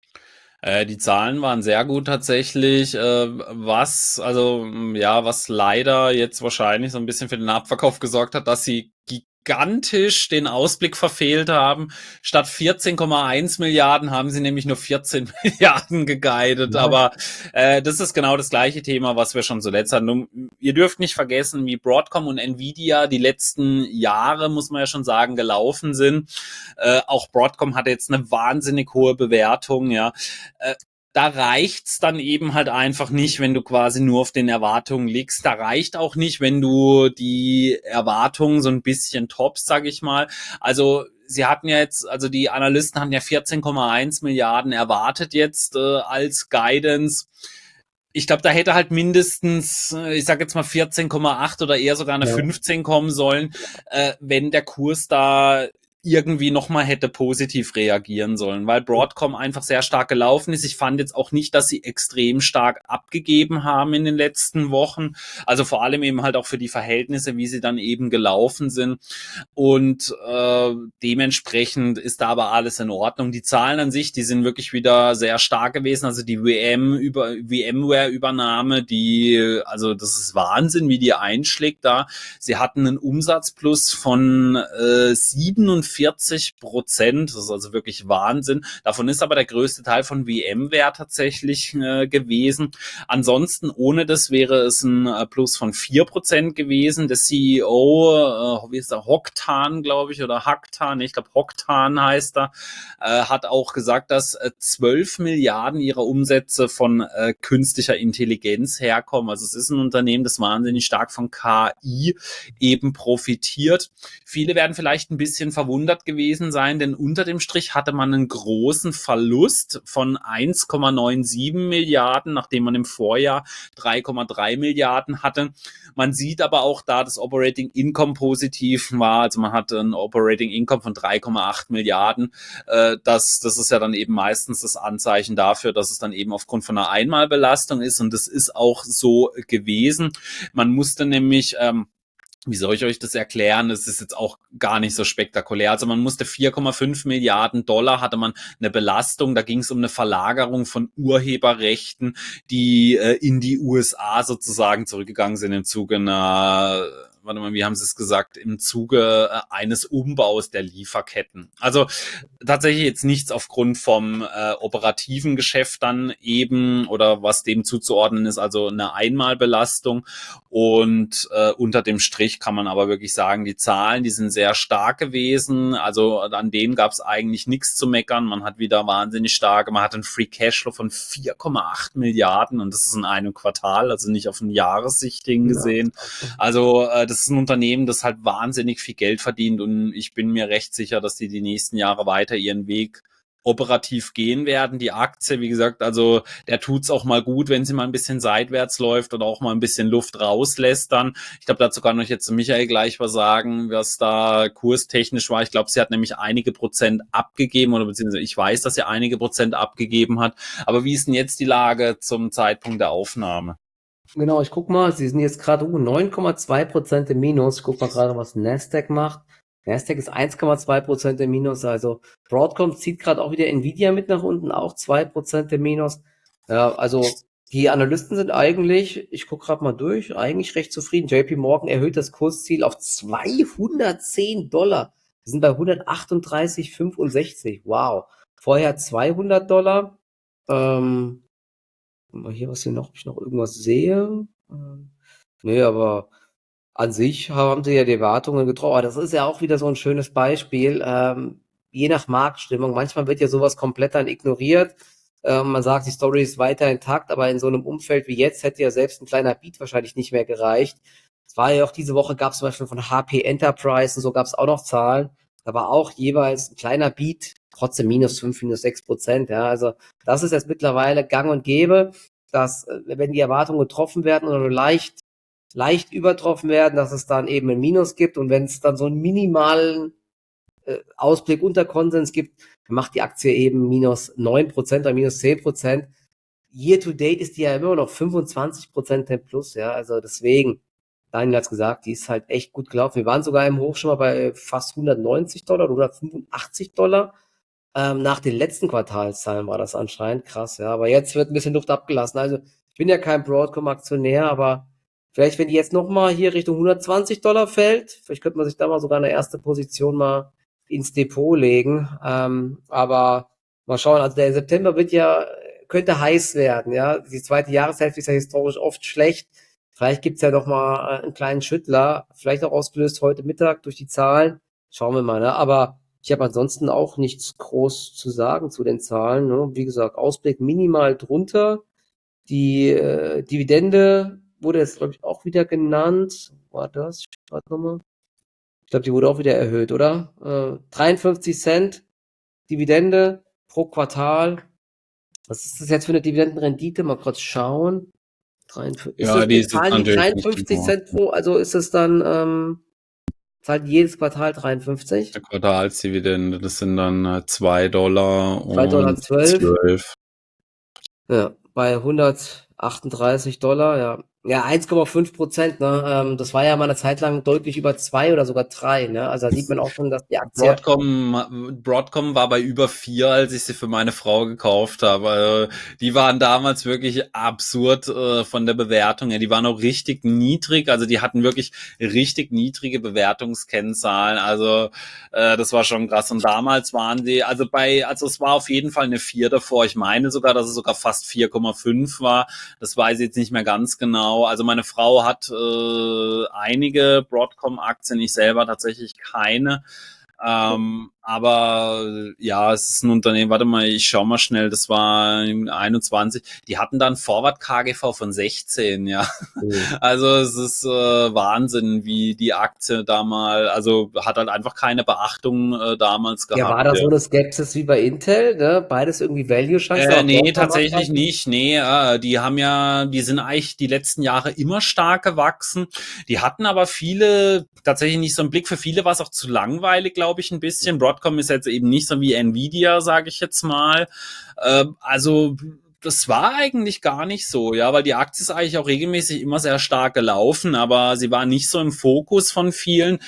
Äh, die Zahlen waren sehr gut tatsächlich, äh, was, also mm, ja, was leider jetzt wahrscheinlich so ein bisschen für den Abverkauf gesorgt hat, dass sie gigantisch den Ausblick verfehlt haben. Statt vierzehn Komma eins Milliarden haben sie nämlich nur vierzehn Milliarden geguidet. Ja. Aber äh, das ist genau das gleiche Thema, was wir schon zuletzt hatten. Nun, ihr dürft nicht vergessen, wie Broadcom und Nvidia die letzten Jahre, muss man ja schon sagen, gelaufen sind. Äh, auch Broadcom hatte jetzt eine wahnsinnig hohe Bewertung, ja. Äh, da reicht's dann eben halt einfach nicht, wenn du quasi nur auf den Erwartungen liegst. Da reicht auch nicht, wenn du die Erwartungen so ein bisschen toppst, sag ich mal. Also sie hatten ja jetzt, also die Analysten hatten ja vierzehn Komma eins Milliarden erwartet jetzt äh, als Guidance. Ich glaube, da hätte halt mindestens, äh, ich sage jetzt mal vierzehn Komma acht oder eher sogar eine Ja. fünfzehn kommen sollen, äh, wenn der Kurs da irgendwie nochmal hätte positiv reagieren sollen, weil Broadcom einfach sehr stark gelaufen ist. Ich fand jetzt auch nicht, dass sie extrem stark abgegeben haben in den letzten Wochen. Also vor allem eben halt auch für die Verhältnisse, wie sie dann eben gelaufen sind. Und äh, dementsprechend ist da aber alles in Ordnung. Die Zahlen an sich, die sind wirklich wieder sehr stark gewesen. Also die V M über VMware-Übernahme, die, also das ist Wahnsinn, wie die einschlägt da. Sie hatten einen Umsatzplus von äh, siebenundvierzig Prozent. Das ist also wirklich Wahnsinn. Davon ist aber der größte Teil von VMware tatsächlich äh, gewesen. Ansonsten ohne das wäre es ein äh, Plus von vier Prozent gewesen. Der C E O, äh, wie ist der, Hocktan, glaube ich, oder Hacktan, ich glaube Hocktan heißt er, äh, hat auch gesagt, dass äh, zwölf Milliarden ihrer Umsätze von äh, künstlicher Intelligenz herkommen. Also es ist ein Unternehmen, das wahnsinnig stark von K I eben profitiert. Viele werden vielleicht ein bisschen verwundert gewesen sein, denn unter dem Strich hatte man einen großen Verlust von eins Komma siebenundneunzig Milliarden, nachdem man im Vorjahr drei Komma drei Milliarden hatte. Man sieht aber auch da, das Operating Income positiv war, also man hatte ein Operating Income von drei Komma acht Milliarden. Äh, das, das ist ja dann eben meistens das Anzeichen dafür, dass es dann eben aufgrund von einer Einmalbelastung ist, und das ist auch so gewesen. Man musste nämlich ähm, wie soll ich euch das erklären? Das ist jetzt auch gar nicht so spektakulär. Also man musste vier Komma fünf Milliarden Dollar, hatte man eine Belastung. Da ging es um eine Verlagerung von Urheberrechten, die äh, in die U S A sozusagen zurückgegangen sind im Zuge einer, warte mal, wie haben Sie es gesagt, im Zuge äh, eines Umbaus der Lieferketten. Also tatsächlich jetzt nichts aufgrund vom äh, operativen Geschäft dann eben oder was dem zuzuordnen ist, also eine Einmalbelastung. Und äh, unter dem Strich kann man aber wirklich sagen, die Zahlen, die sind sehr stark gewesen. Also an denen gab es eigentlich nichts zu meckern. Man hat wieder wahnsinnig starke, man hat einen Free Cashflow von vier Komma acht Milliarden und das ist in einem Quartal, also nicht auf ein Jahressicht gesehen. Ja. Also äh, das ist ein Unternehmen, das halt wahnsinnig viel Geld verdient und ich bin mir recht sicher, dass die die nächsten Jahre weiter ihren Weg operativ gehen werden. Die Aktie, wie gesagt, also der tut's auch mal gut, wenn sie mal ein bisschen seitwärts läuft oder auch mal ein bisschen Luft rauslässt dann. Ich glaube, dazu kann euch jetzt Michael gleich was sagen, was da kurstechnisch war. Ich glaube, sie hat nämlich einige Prozent abgegeben oder beziehungsweise ich weiß, dass sie einige Prozent abgegeben hat. Aber wie ist denn jetzt die Lage zum Zeitpunkt der Aufnahme? Genau, ich guck mal, sie sind jetzt gerade uh, neun Komma zwei Prozent im Minus. Ich guck mal gerade, was Nasdaq macht. Nasdaq ist eins Komma zwei Prozent im Minus, also Broadcom zieht gerade auch wieder Nvidia mit nach unten, auch zwei Prozent im Minus. Ja, also die Analysten sind eigentlich, ich gucke gerade mal durch, eigentlich recht zufrieden. J P Morgan erhöht das Kursziel auf zweihundertzehn Dollar. Wir sind bei hundertachtunddreißig Komma fünfundsechzig. Wow. Vorher zweihundert Dollar. Ähm, mal hier, was hier noch, ob ich noch irgendwas sehe. Ähm, nee, aber an sich haben sie ja die Erwartungen getroffen. Aber das ist ja auch wieder so ein schönes Beispiel. Ähm, je nach Marktstimmung. Manchmal wird ja sowas komplett dann ignoriert. Ähm, man sagt, die Story ist weiter intakt, aber in so einem Umfeld wie jetzt hätte ja selbst ein kleiner Beat wahrscheinlich nicht mehr gereicht. Es war ja auch diese Woche, gab es zum Beispiel von H P Enterprise und so gab es auch noch Zahlen. Da war auch jeweils ein kleiner Beat, trotzdem minus fünf, minus sechs Prozent. Ja, also das ist jetzt mittlerweile gang und gäbe, dass, wenn die Erwartungen getroffen werden oder nur leicht leicht übertroffen werden, dass es dann eben ein Minus gibt und wenn es dann so einen minimalen äh, Ausblick unter Konsens gibt, dann macht die Aktie eben minus neun Prozent oder minus zehn Prozent. Year to date ist die ja immer noch fünfundzwanzig Prozent im Plus, ja, also deswegen, Daniel hat's gesagt, die ist halt echt gut gelaufen. Wir waren sogar im Hoch schon mal bei fast hundertneunzig Dollar oder hundertfünfundachtzig Dollar. Ähm, nach den letzten Quartalszahlen war das anscheinend krass, ja, aber jetzt wird ein bisschen Luft abgelassen. Also ich bin ja kein Broadcom-Aktionär, aber vielleicht, wenn die jetzt nochmal hier Richtung hundertzwanzig Dollar fällt, vielleicht könnte man sich da mal sogar eine erste Position mal ins Depot legen. Ähm, aber mal schauen, also der September wird ja, könnte heiß werden, ja. Die zweite Jahreshälfte ist ja historisch oft schlecht. Vielleicht gibt's ja noch mal einen kleinen Schüttler, vielleicht auch ausgelöst heute Mittag durch die Zahlen. Schauen wir mal, ne? Aber ich habe ansonsten auch nichts groß zu sagen zu den Zahlen. Ne? Wie gesagt, Ausblick minimal drunter. Die äh, Dividende wurde jetzt, glaube ich, auch wieder genannt. War das? Warte nochmal. Ich glaube, die wurde auch wieder erhöht, oder? Äh, dreiundfünfzig Cent Dividende pro Quartal. Was ist das jetzt für eine Dividendenrendite? Mal kurz schauen. dreiundfünfzig, Ja, ist die das, ist zahlen die natürlich dreiundfünfzig Cent pro, also ist es dann, ähm, zahlt jedes Quartal dreiundfünfzig? eine Quartalsdividende, das sind dann zwei Dollar zwei Dollar und zwölf. zwölf. Ja, bei hundertachtunddreißig Dollar, ja. Ja, eins Komma fünf Prozent, ne? Ähm, das war ja mal eine Zeit lang deutlich über zwei oder sogar drei, ne? Also da sieht man auch schon, dass die Aktie. Broadcom, Broadcom war bei über vier, als ich sie für meine Frau gekauft habe. Also, die waren damals wirklich absurd äh, von der Bewertung her. Die waren auch richtig niedrig, also die hatten wirklich richtig niedrige Bewertungskennzahlen. Also äh, das war schon krass. Und damals waren die, also bei, also es war auf jeden Fall eine vier davor. Ich meine sogar, dass es sogar fast vier Komma fünf war. Das weiß ich jetzt nicht mehr ganz genau. Also meine Frau hat äh, einige Broadcom-Aktien, ich selber tatsächlich keine. Ähm, aber ja, es ist ein Unternehmen, warte mal, ich schau mal schnell, das war einundzwanzig, die hatten dann Forward K G V von sechzehn, ja. Mhm. Also es ist äh, Wahnsinn, wie die Aktie da mal, also hat halt einfach keine Beachtung äh, damals gehabt. Ja, war da ja so eine Skepsis wie bei Intel, ne? Beides irgendwie Value-Chance? Äh, nee, tatsächlich nicht. Nee, äh, die haben ja, die sind eigentlich die letzten Jahre immer stark gewachsen. Die hatten aber viele, tatsächlich nicht so einen Blick. Für viele war es auch zu langweilig, glaube ich, ein bisschen. Broadcom ist jetzt eben nicht so wie Nvidia, sage ich jetzt mal. Äh, also das war eigentlich gar nicht so, ja, weil die Aktie ist eigentlich auch regelmäßig immer sehr stark gelaufen, aber sie war nicht so im Fokus von vielen.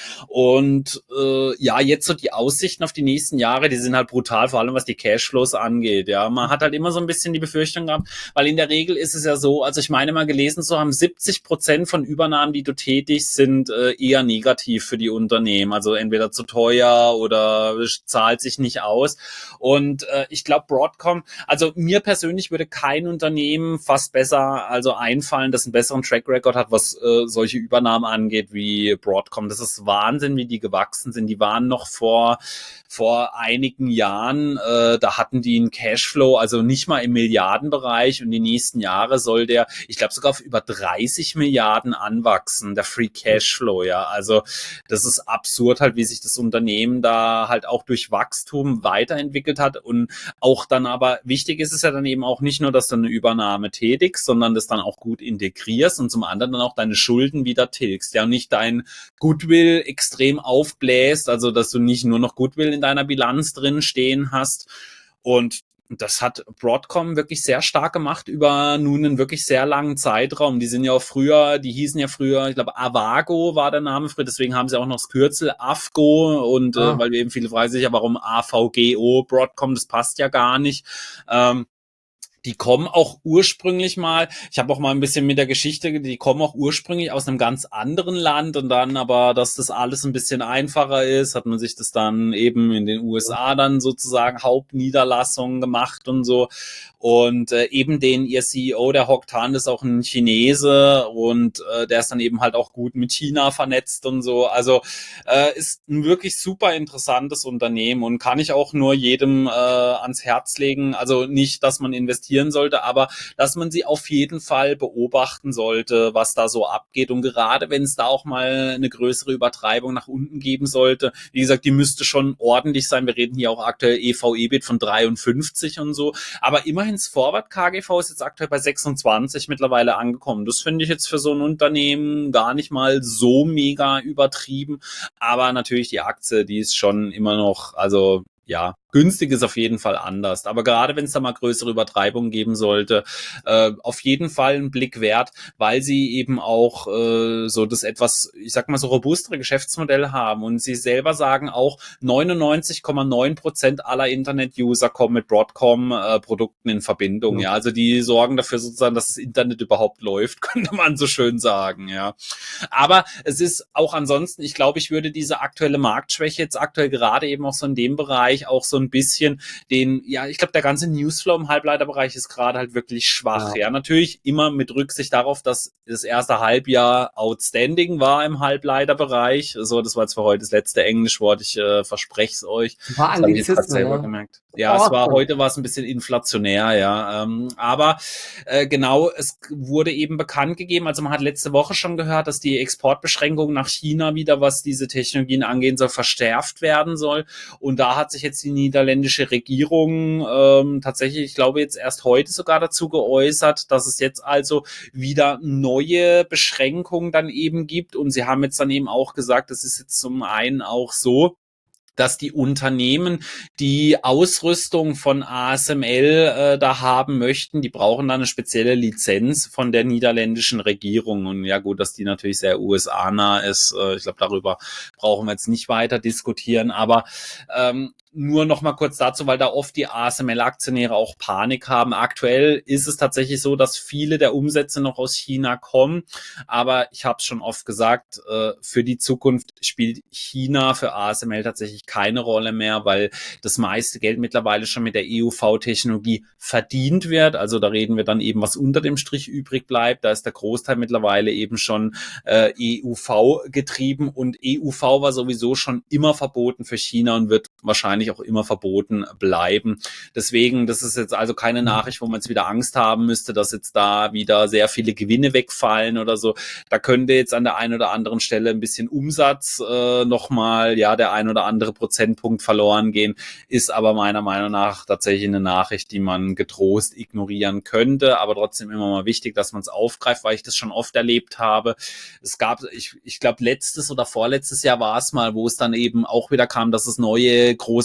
Und äh, ja, jetzt so die Aussichten auf die nächsten Jahre, die sind halt brutal, vor allem was die Cashflows angeht. Ja, man hat halt immer so ein bisschen die Befürchtung gehabt, weil in der Regel ist es ja so, also ich meine mal gelesen zu haben, siebzig Prozent von Übernahmen, die du tätigst, sind äh, eher negativ für die Unternehmen. Also entweder zu teuer oder zahlt sich nicht aus. Und äh, ich glaube, Broadcom, also mir persönlich würde kein Unternehmen fast besser also einfallen, das einen besseren Track Record hat, was äh, solche Übernahmen angeht wie Broadcom. Das ist Wahnsinn, wie die gewachsen sind. Die waren noch vor vor einigen Jahren, äh, da hatten die einen Cashflow, also nicht mal im Milliardenbereich, und die nächsten Jahre soll der, ich glaube sogar auf über dreißig Milliarden anwachsen, der Free Cashflow, ja. Also das ist absurd halt, wie sich das Unternehmen da halt auch durch Wachstum weiterentwickelt hat. Und auch dann aber wichtig ist es ja dann eben auch nicht nur, dass du eine Übernahme tätigst, sondern das dann auch gut integrierst und zum anderen dann auch deine Schulden wieder tilgst. Ja, und nicht dein Goodwill extrem aufbläst, also dass du nicht nur noch Goodwill in deiner Bilanz drin stehen hast. Und das hat Broadcom wirklich sehr stark gemacht über nun einen wirklich sehr langen Zeitraum. Die sind ja auch früher, die hießen ja früher, ich glaube, Avago war der Name früher, deswegen haben sie auch noch das Kürzel Avgo, und ah. äh, weil wir eben viele fragen sich ja, warum A V G O, Broadcom, das passt ja gar nicht. Ähm, Die kommen auch ursprünglich mal, ich habe auch mal ein bisschen mit der Geschichte, die kommen auch ursprünglich aus einem ganz anderen Land, und dann aber, dass das alles ein bisschen einfacher ist, hat man sich das dann eben in den U S A dann sozusagen Hauptniederlassungen gemacht und so. Und äh, eben den, ihr C E O, der Hock Tan, ist auch ein Chinese, und äh, der ist dann eben halt auch gut mit China vernetzt und so. Also äh, ist ein wirklich super interessantes Unternehmen und kann ich auch nur jedem äh, ans Herz legen. Also nicht, dass man investieren sollte, aber dass man sie auf jeden Fall beobachten sollte, was da so abgeht. Und gerade wenn es da auch mal eine größere Übertreibung nach unten geben sollte, wie gesagt, die müsste schon ordentlich sein. Wir reden hier auch aktuell E V/E B I T von dreiundfünfzig und so. Aber immerhin das Forward K G V ist jetzt aktuell bei sechsundzwanzig mittlerweile angekommen. Das finde ich jetzt für so ein Unternehmen gar nicht mal so mega übertrieben. Aber natürlich die Aktie, die ist schon immer noch, also ja, günstig ist auf jeden Fall anders. Aber gerade wenn es da mal größere Übertreibungen geben sollte, äh, auf jeden Fall einen Blick wert, weil sie eben auch äh, so das etwas, ich sag mal so robustere Geschäftsmodell haben. Und sie selber sagen auch, neunundneunzig Komma neun Prozent aller Internet-User kommen mit Broadcom-Produkten äh, in Verbindung. Ja. ja, also die sorgen dafür sozusagen, dass das Internet überhaupt läuft, könnte man so schön sagen. Ja, aber es ist auch ansonsten, ich glaube, ich würde diese aktuelle Marktschwäche jetzt aktuell gerade eben auch so in dem Bereich auch so ein bisschen den, ja, ich glaube, der ganze Newsflow im Halbleiterbereich ist gerade halt wirklich schwach. Ja. ja, natürlich immer mit Rücksicht darauf, dass das erste Halbjahr outstanding war im Halbleiterbereich. So, das war jetzt für heute das letzte Englischwort. Ich äh, verspreche es euch. War das habe ich jetzt gerade selber ja. gemerkt. Ja, oh, es war, heute war es ein bisschen inflationär, ja. Ähm, aber äh, genau, es wurde eben bekannt gegeben, also man hat letzte Woche schon gehört, dass die Exportbeschränkungen nach China wieder, was diese Technologien angehen soll, verstärkt werden soll. Und da hat sich jetzt die niederländische Regierung ähm, tatsächlich, ich glaube jetzt erst heute sogar dazu geäußert, dass es jetzt also wieder neue Beschränkungen dann eben gibt. Und sie haben jetzt dann eben auch gesagt, das ist jetzt zum einen auch so, dass die Unternehmen, die Ausrüstung von A S M L äh, da haben möchten, die brauchen dann eine spezielle Lizenz von der niederländischen Regierung. Und ja gut, dass die natürlich sehr U S A-nah ist, äh, ich glaube, darüber brauchen wir jetzt nicht weiter diskutieren, aber ähm, nur noch mal kurz dazu, weil da oft die A S M L-Aktionäre auch Panik haben. Aktuell ist es tatsächlich so, dass viele der Umsätze noch aus China kommen, aber ich habe es schon oft gesagt, äh, für die Zukunft spielt China für A S M L tatsächlich keine Rolle mehr, weil das meiste Geld mittlerweile schon mit der E U V-Technologie verdient wird. Also da reden wir dann eben, was unter dem Strich übrig bleibt. Da ist der Großteil mittlerweile eben schon äh, E U V getrieben, und E U V war sowieso schon immer verboten für China und wird wahrscheinlich auch immer verboten bleiben. Deswegen, das ist jetzt also keine Nachricht, wo man jetzt wieder Angst haben müsste, dass jetzt da wieder sehr viele Gewinne wegfallen oder so. Da könnte jetzt an der einen oder anderen Stelle ein bisschen Umsatz äh, nochmal, ja, der ein oder andere Prozentpunkt verloren gehen, ist aber meiner Meinung nach tatsächlich eine Nachricht, die man getrost ignorieren könnte, aber trotzdem immer mal wichtig, dass man es aufgreift, weil ich das schon oft erlebt habe. Es gab, ich, ich glaube, letztes oder vorletztes Jahr war es mal, wo es dann eben auch wieder kam, dass es neue große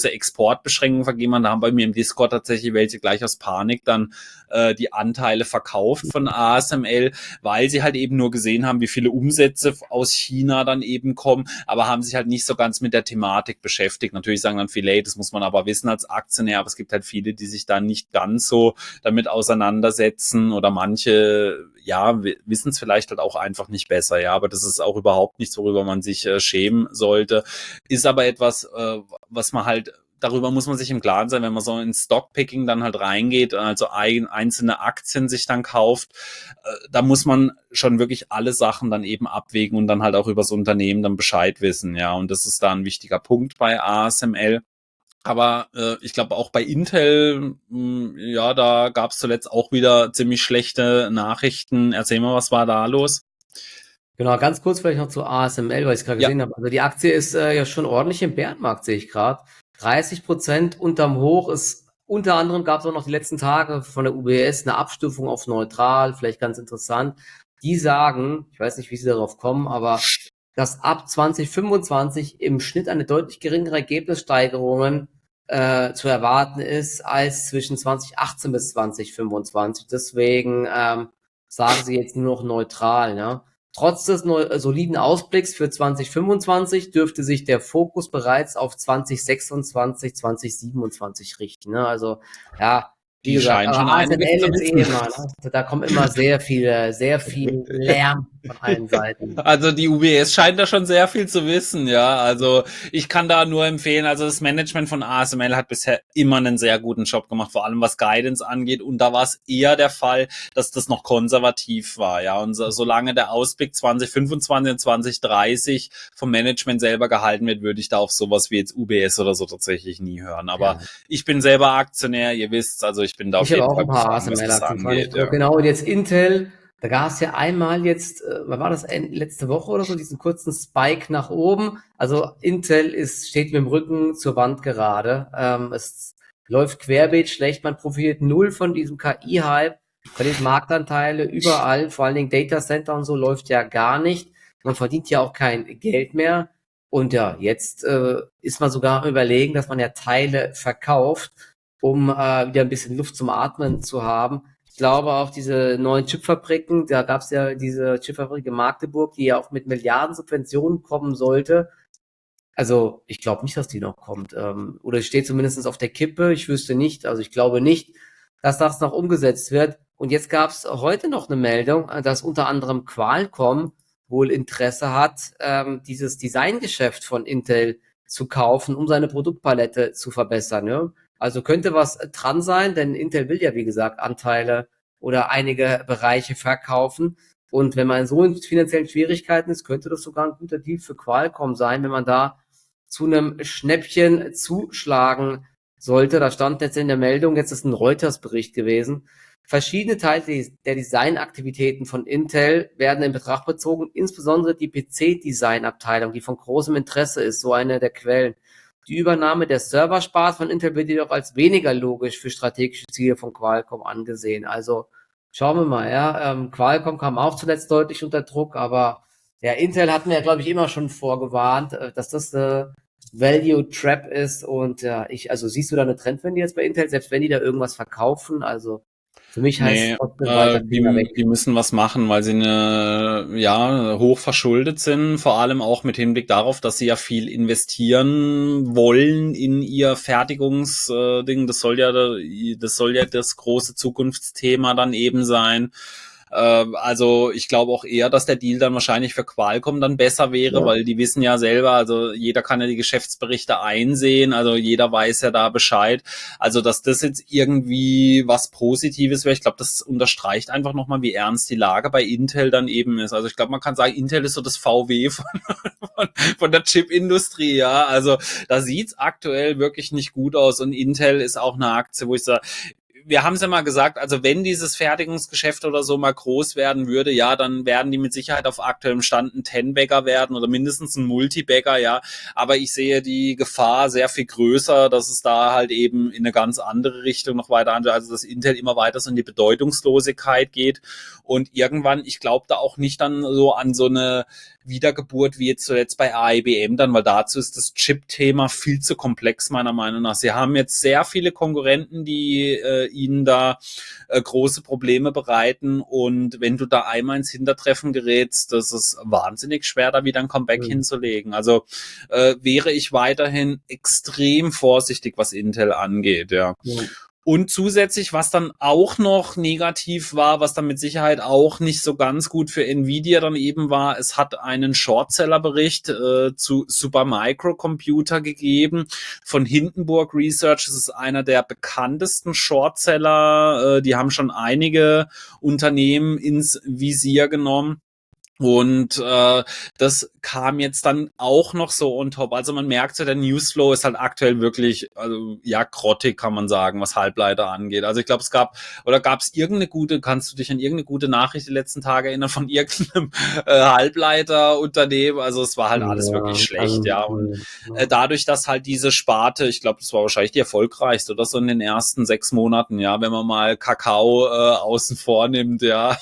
große Exportbeschränkungen vergeben haben. Da haben bei mir im Discord tatsächlich welche gleich aus Panik dann äh, die Anteile verkauft von A S M L, weil sie halt eben nur gesehen haben, wie viele Umsätze aus China dann eben kommen, aber haben sich halt nicht so ganz mit der Thematik beschäftigt. Natürlich sagen dann viele, das muss man aber wissen als Aktionär, aber es gibt halt viele, die sich da nicht ganz so damit auseinandersetzen oder manche, ja, wissen es vielleicht halt auch einfach nicht besser, ja, aber das ist auch überhaupt nichts, worüber man sich äh, schämen sollte, ist aber etwas, äh, was man halt darüber muss man sich im Klaren sein, wenn man so in Stockpicking dann halt reingeht, also ein, einzelne Aktien sich dann kauft, äh, da muss man schon wirklich alle Sachen dann eben abwägen und dann halt auch über das Unternehmen dann Bescheid wissen, ja, und das ist da ein wichtiger Punkt bei A S M L. Aber äh, ich glaube auch bei Intel, mh, ja, da gab es zuletzt auch wieder ziemlich schlechte Nachrichten. Erzähl mal, was war da los? Genau, ganz kurz vielleicht noch zu A S M L, weil ich es gerade Ja. gesehen habe. Also die Aktie ist äh, ja schon ordentlich im Bärenmarkt, sehe ich gerade. dreißig Prozent unterm Hoch ist, unter anderem gab es auch noch die letzten Tage von der U B S eine Abstufung auf neutral, vielleicht ganz interessant. Die sagen, ich weiß nicht, wie sie darauf kommen, aber dass ab zwanzig fünfundzwanzig im Schnitt eine deutlich geringere Ergebnissteigerung äh, zu erwarten ist als zwischen zwanzig achtzehn bis zwanzig fünfundzwanzig. Deswegen ähm, sagen sie jetzt nur noch neutral, ne? Trotz des neu, soliden Ausblicks für zwanzig fünfundzwanzig dürfte sich der Fokus bereits auf zwanzig sechsundzwanzig, zwanzig siebenundzwanzig richten, ne? Also, ja, wie Die gesagt, scheinen schon aber A S M einiges L zu ist eh wissen. immer, ne? Da kommt immer sehr viel, sehr viel Lärm von allen Seiten. Also die U B S scheint da schon sehr viel zu wissen, ja. Also ich kann da nur empfehlen, also das Management von A S M L hat bisher immer einen sehr guten Job gemacht, vor allem was Guidance angeht. Und da war es eher der Fall, dass das noch konservativ war, ja. Und so, solange der Ausblick zwanzig fünfundzwanzig und zwanzig dreißig vom Management selber gehalten wird, würde ich da auf sowas wie jetzt U B S oder so tatsächlich nie hören. Aber ja. Ich bin selber Aktionär, ihr wisst, also ich bin da auf ich jeden Fall gefahren, A S M L-Aktien. Ja. Genau, und jetzt Intel. Da gab es ja einmal jetzt, äh, wann war das, letzte Woche oder so, diesen kurzen Spike nach oben. Also Intel ist, steht mit dem Rücken zur Wand gerade. Ähm, es läuft querbeet schlecht, man profitiert null von diesem K I-Hype, verliert Marktanteile überall, vor allen Dingen Data Center und so läuft ja gar nicht. Man verdient ja auch kein Geld mehr. Und ja, jetzt äh, ist man sogar am Überlegen, dass man ja Teile verkauft, um äh, wieder ein bisschen Luft zum Atmen zu haben. Ich glaube auch diese neuen Chipfabriken, da gab es ja diese Chipfabrik in Magdeburg, die ja auch mit Milliarden Subventionen kommen sollte. Also ich glaube nicht, dass die noch kommt. Ähm, oder steht zumindest auf der Kippe. Ich wüsste nicht, also ich glaube nicht, dass das noch umgesetzt wird. Und jetzt gab es heute noch eine Meldung, dass unter anderem Qualcomm wohl Interesse hat, ähm, dieses Designgeschäft von Intel zu kaufen, um seine Produktpalette zu verbessern. Ja? Also könnte was dran sein, denn Intel will ja, wie gesagt, Anteile oder einige Bereiche verkaufen. Und wenn man so in finanziellen Schwierigkeiten ist, könnte das sogar ein guter Deal für Qualcomm sein, wenn man da zu einem Schnäppchen zuschlagen sollte. Da stand jetzt in der Meldung, jetzt ist ein Reuters-Bericht gewesen. Verschiedene Teile der Designaktivitäten von Intel werden in Betracht bezogen, insbesondere die P C-Design-Abteilung, die von großem Interesse ist, so eine der Quellen. Die Übernahme der Serversparte von Intel wird jedoch als weniger logisch für strategische Ziele von Qualcomm angesehen. Also schauen wir mal, ja, ähm, Qualcomm kam auch zuletzt deutlich unter Druck, aber ja, Intel hatten wir ja, glaube ich, immer schon vorgewarnt, äh, dass das eine Value Trap ist und ja, ich, also siehst du da eine Trendwende jetzt bei Intel, selbst wenn die da irgendwas verkaufen, also für mich heißt nee, es trotzdem äh, weiter die, weg. die müssen was machen, weil sie eine, ja, hoch verschuldet sind, vor allem auch mit Hinblick darauf, dass sie ja viel investieren wollen in ihr Fertigungsding. Das soll ja, das soll ja das große Zukunftsthema dann eben sein. Also ich glaube auch eher, dass der Deal dann wahrscheinlich für Qualcomm dann besser wäre, ja. Weil die wissen ja selber, also jeder kann ja die Geschäftsberichte einsehen, also jeder weiß ja da Bescheid. Also dass das jetzt irgendwie was Positives wäre, ich glaube, das unterstreicht einfach nochmal, wie ernst die Lage bei Intel dann eben ist. Also ich glaube, man kann sagen, Intel ist so das V W von, von, von der Chipindustrie, ja. Also da sieht's aktuell wirklich nicht gut aus und Intel ist auch eine Aktie, wo ich sage, wir haben es ja mal gesagt, also wenn dieses Fertigungsgeschäft oder so mal groß werden würde, ja, dann werden die mit Sicherheit auf aktuellem Stand ein Ten-Bagger werden oder mindestens ein Multi-Bagger, ja. Aber ich sehe die Gefahr sehr viel größer, dass es da halt eben in eine ganz andere Richtung noch weiter angeht, also dass Intel immer weiter so in die Bedeutungslosigkeit geht und irgendwann, ich glaube da auch nicht dann so an so eine Wiedergeburt wie jetzt zuletzt bei I B M dann, weil dazu ist das Chip-Thema viel zu komplex meiner Meinung nach. Sie haben jetzt sehr viele Konkurrenten, die äh, ihnen da äh, große Probleme bereiten und wenn du da einmal ins Hintertreffen gerätst, das ist wahnsinnig schwer, da wieder ein Comeback mhm. hinzulegen. Also äh, wäre ich weiterhin extrem vorsichtig, was Intel angeht, ja. Mhm. Und zusätzlich, was dann auch noch negativ war, was dann mit Sicherheit auch nicht so ganz gut für Nvidia dann eben war, es hat einen Shortseller-Bericht äh, zu Supermicro Computer gegeben von Hindenburg Research. Das ist einer der bekanntesten Shortseller. Äh, die haben schon einige Unternehmen ins Visier genommen. Und äh, das kam jetzt dann auch noch so on top. Also man merkt so, der Newsflow ist halt aktuell wirklich, also ja, grottig kann man sagen, was Halbleiter angeht. Also ich glaube, es gab, oder gab es irgendeine gute, kannst du dich an irgendeine gute Nachricht die letzten Tage erinnern von irgendeinem äh, Halbleiterunternehmen? Also es war halt alles ja, wirklich schlecht, also, ja. Und äh, dadurch, dass halt diese Sparte, ich glaube, das war wahrscheinlich die erfolgreichste oder so in den ersten sechs Monaten, ja, wenn man mal Kakao äh, außen vor nimmt, ja.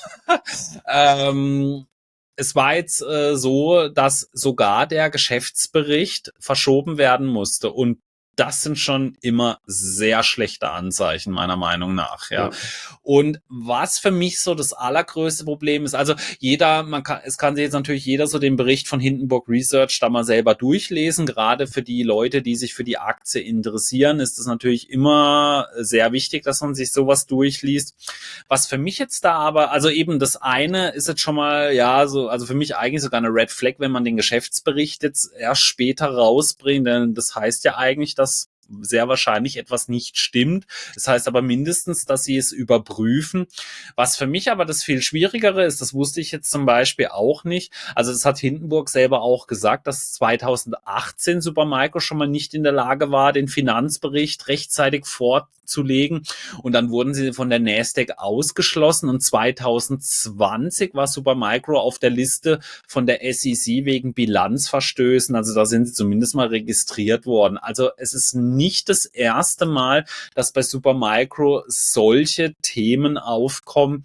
ähm, Es war jetzt äh, so, dass sogar der Geschäftsbericht verschoben werden musste und das sind schon immer sehr schlechte Anzeichen, meiner Meinung nach, ja. ja. Und was für mich so das allergrößte Problem ist, also jeder, man kann, es kann sich jetzt natürlich jeder so den Bericht von Hindenburg Research da mal selber durchlesen. Gerade für die Leute, die sich für die Aktie interessieren, ist es natürlich immer sehr wichtig, dass man sich sowas durchliest. Was für mich jetzt da aber, also eben das eine ist jetzt schon mal, ja, so, also für mich eigentlich sogar eine Red Flag, wenn man den Geschäftsbericht jetzt erst später rausbringt, denn das heißt ja eigentlich, dass sehr wahrscheinlich etwas nicht stimmt. Das heißt aber mindestens, dass sie es überprüfen. Was für mich aber das viel Schwierigere ist, das wusste ich jetzt zum Beispiel auch nicht. Also das hat Hindenburg selber auch gesagt, dass zweitausendachtzehn Supermicro schon mal nicht in der Lage war, den Finanzbericht rechtzeitig vorzulegen. Und dann wurden sie von der Nasdaq ausgeschlossen. Und zweitausendzwanzig war Supermicro auf der Liste von der S E C wegen Bilanzverstößen. Also da sind sie zumindest mal registriert worden. Also es ist nicht das erste Mal, dass bei Supermicro solche Themen aufkommen.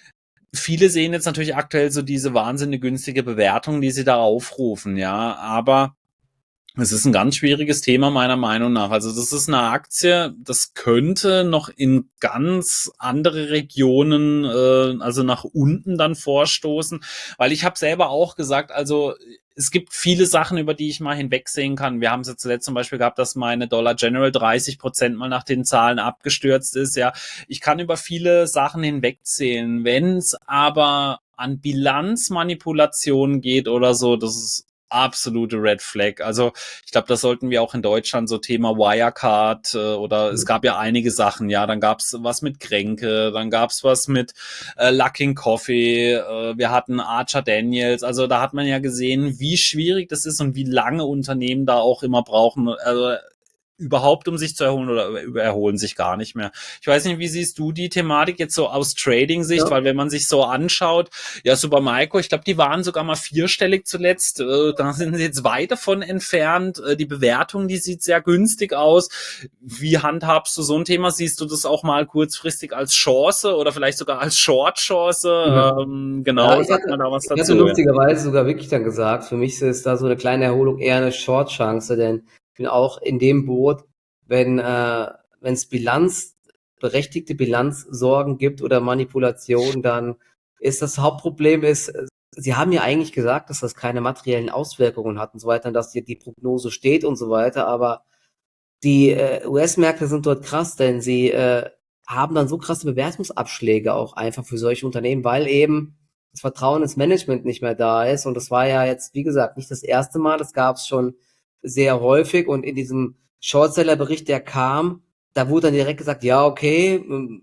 Viele sehen jetzt natürlich aktuell so diese wahnsinnig günstige Bewertung, die sie da aufrufen, ja, aber es ist ein ganz schwieriges Thema meiner Meinung nach. Also das ist eine Aktie, das könnte noch in ganz andere Regionen, äh, also nach unten dann vorstoßen, weil ich habe selber auch gesagt, also es gibt viele Sachen, über die ich mal hinwegsehen kann. Wir haben es ja zuletzt zum Beispiel gehabt, dass meine Dollar General dreißig Prozent mal nach den Zahlen abgestürzt ist. Ja, ich kann über viele Sachen hinwegsehen. Wenn es aber an Bilanzmanipulationen geht oder so, das ist absolute Red Flag. Also ich glaube, das sollten wir auch in Deutschland so Thema Wirecard äh, oder mhm. es gab ja einige Sachen, ja, dann gab's was mit Kränke, dann gab's was mit äh, Luckin Coffee, äh, wir hatten Archer Daniels, also da hat man ja gesehen, wie schwierig das ist und wie lange Unternehmen da auch immer brauchen, also überhaupt, um sich zu erholen oder erholen sich gar nicht mehr. Ich weiß nicht, wie siehst du die Thematik jetzt so aus Trading-Sicht, ja. Weil wenn man sich so anschaut, ja, Supermicro, ich glaube, die waren sogar mal vierstellig zuletzt, äh, da sind sie jetzt weit davon entfernt, äh, die Bewertung, die sieht sehr günstig aus. Wie handhabst du so ein Thema? Siehst du das auch mal kurzfristig als Chance oder vielleicht sogar als Short-Chance? Mhm. Ähm, genau, ja, sag mal da was dazu. Ich hatte lustigerweise ja. sogar wirklich dann gesagt, für mich ist da so eine kleine Erholung eher eine Short-Chance, denn ich bin auch in dem Boot, wenn äh, wenn es Bilanz, berechtigte Bilanzsorgen gibt oder Manipulation, dann ist das Hauptproblem ist, sie haben ja eigentlich gesagt, dass das keine materiellen Auswirkungen hat und so weiter, dass die, die Prognose steht und so weiter, aber die äh, U S-Märkte sind dort krass, denn sie äh, haben dann so krasse Bewertungsabschläge auch einfach für solche Unternehmen, weil eben das Vertrauen ins Management nicht mehr da ist und das war ja jetzt, wie gesagt, nicht das erste Mal, das gab es schon sehr häufig und in diesem Shortseller-Bericht, der kam, da wurde dann direkt gesagt, ja, okay,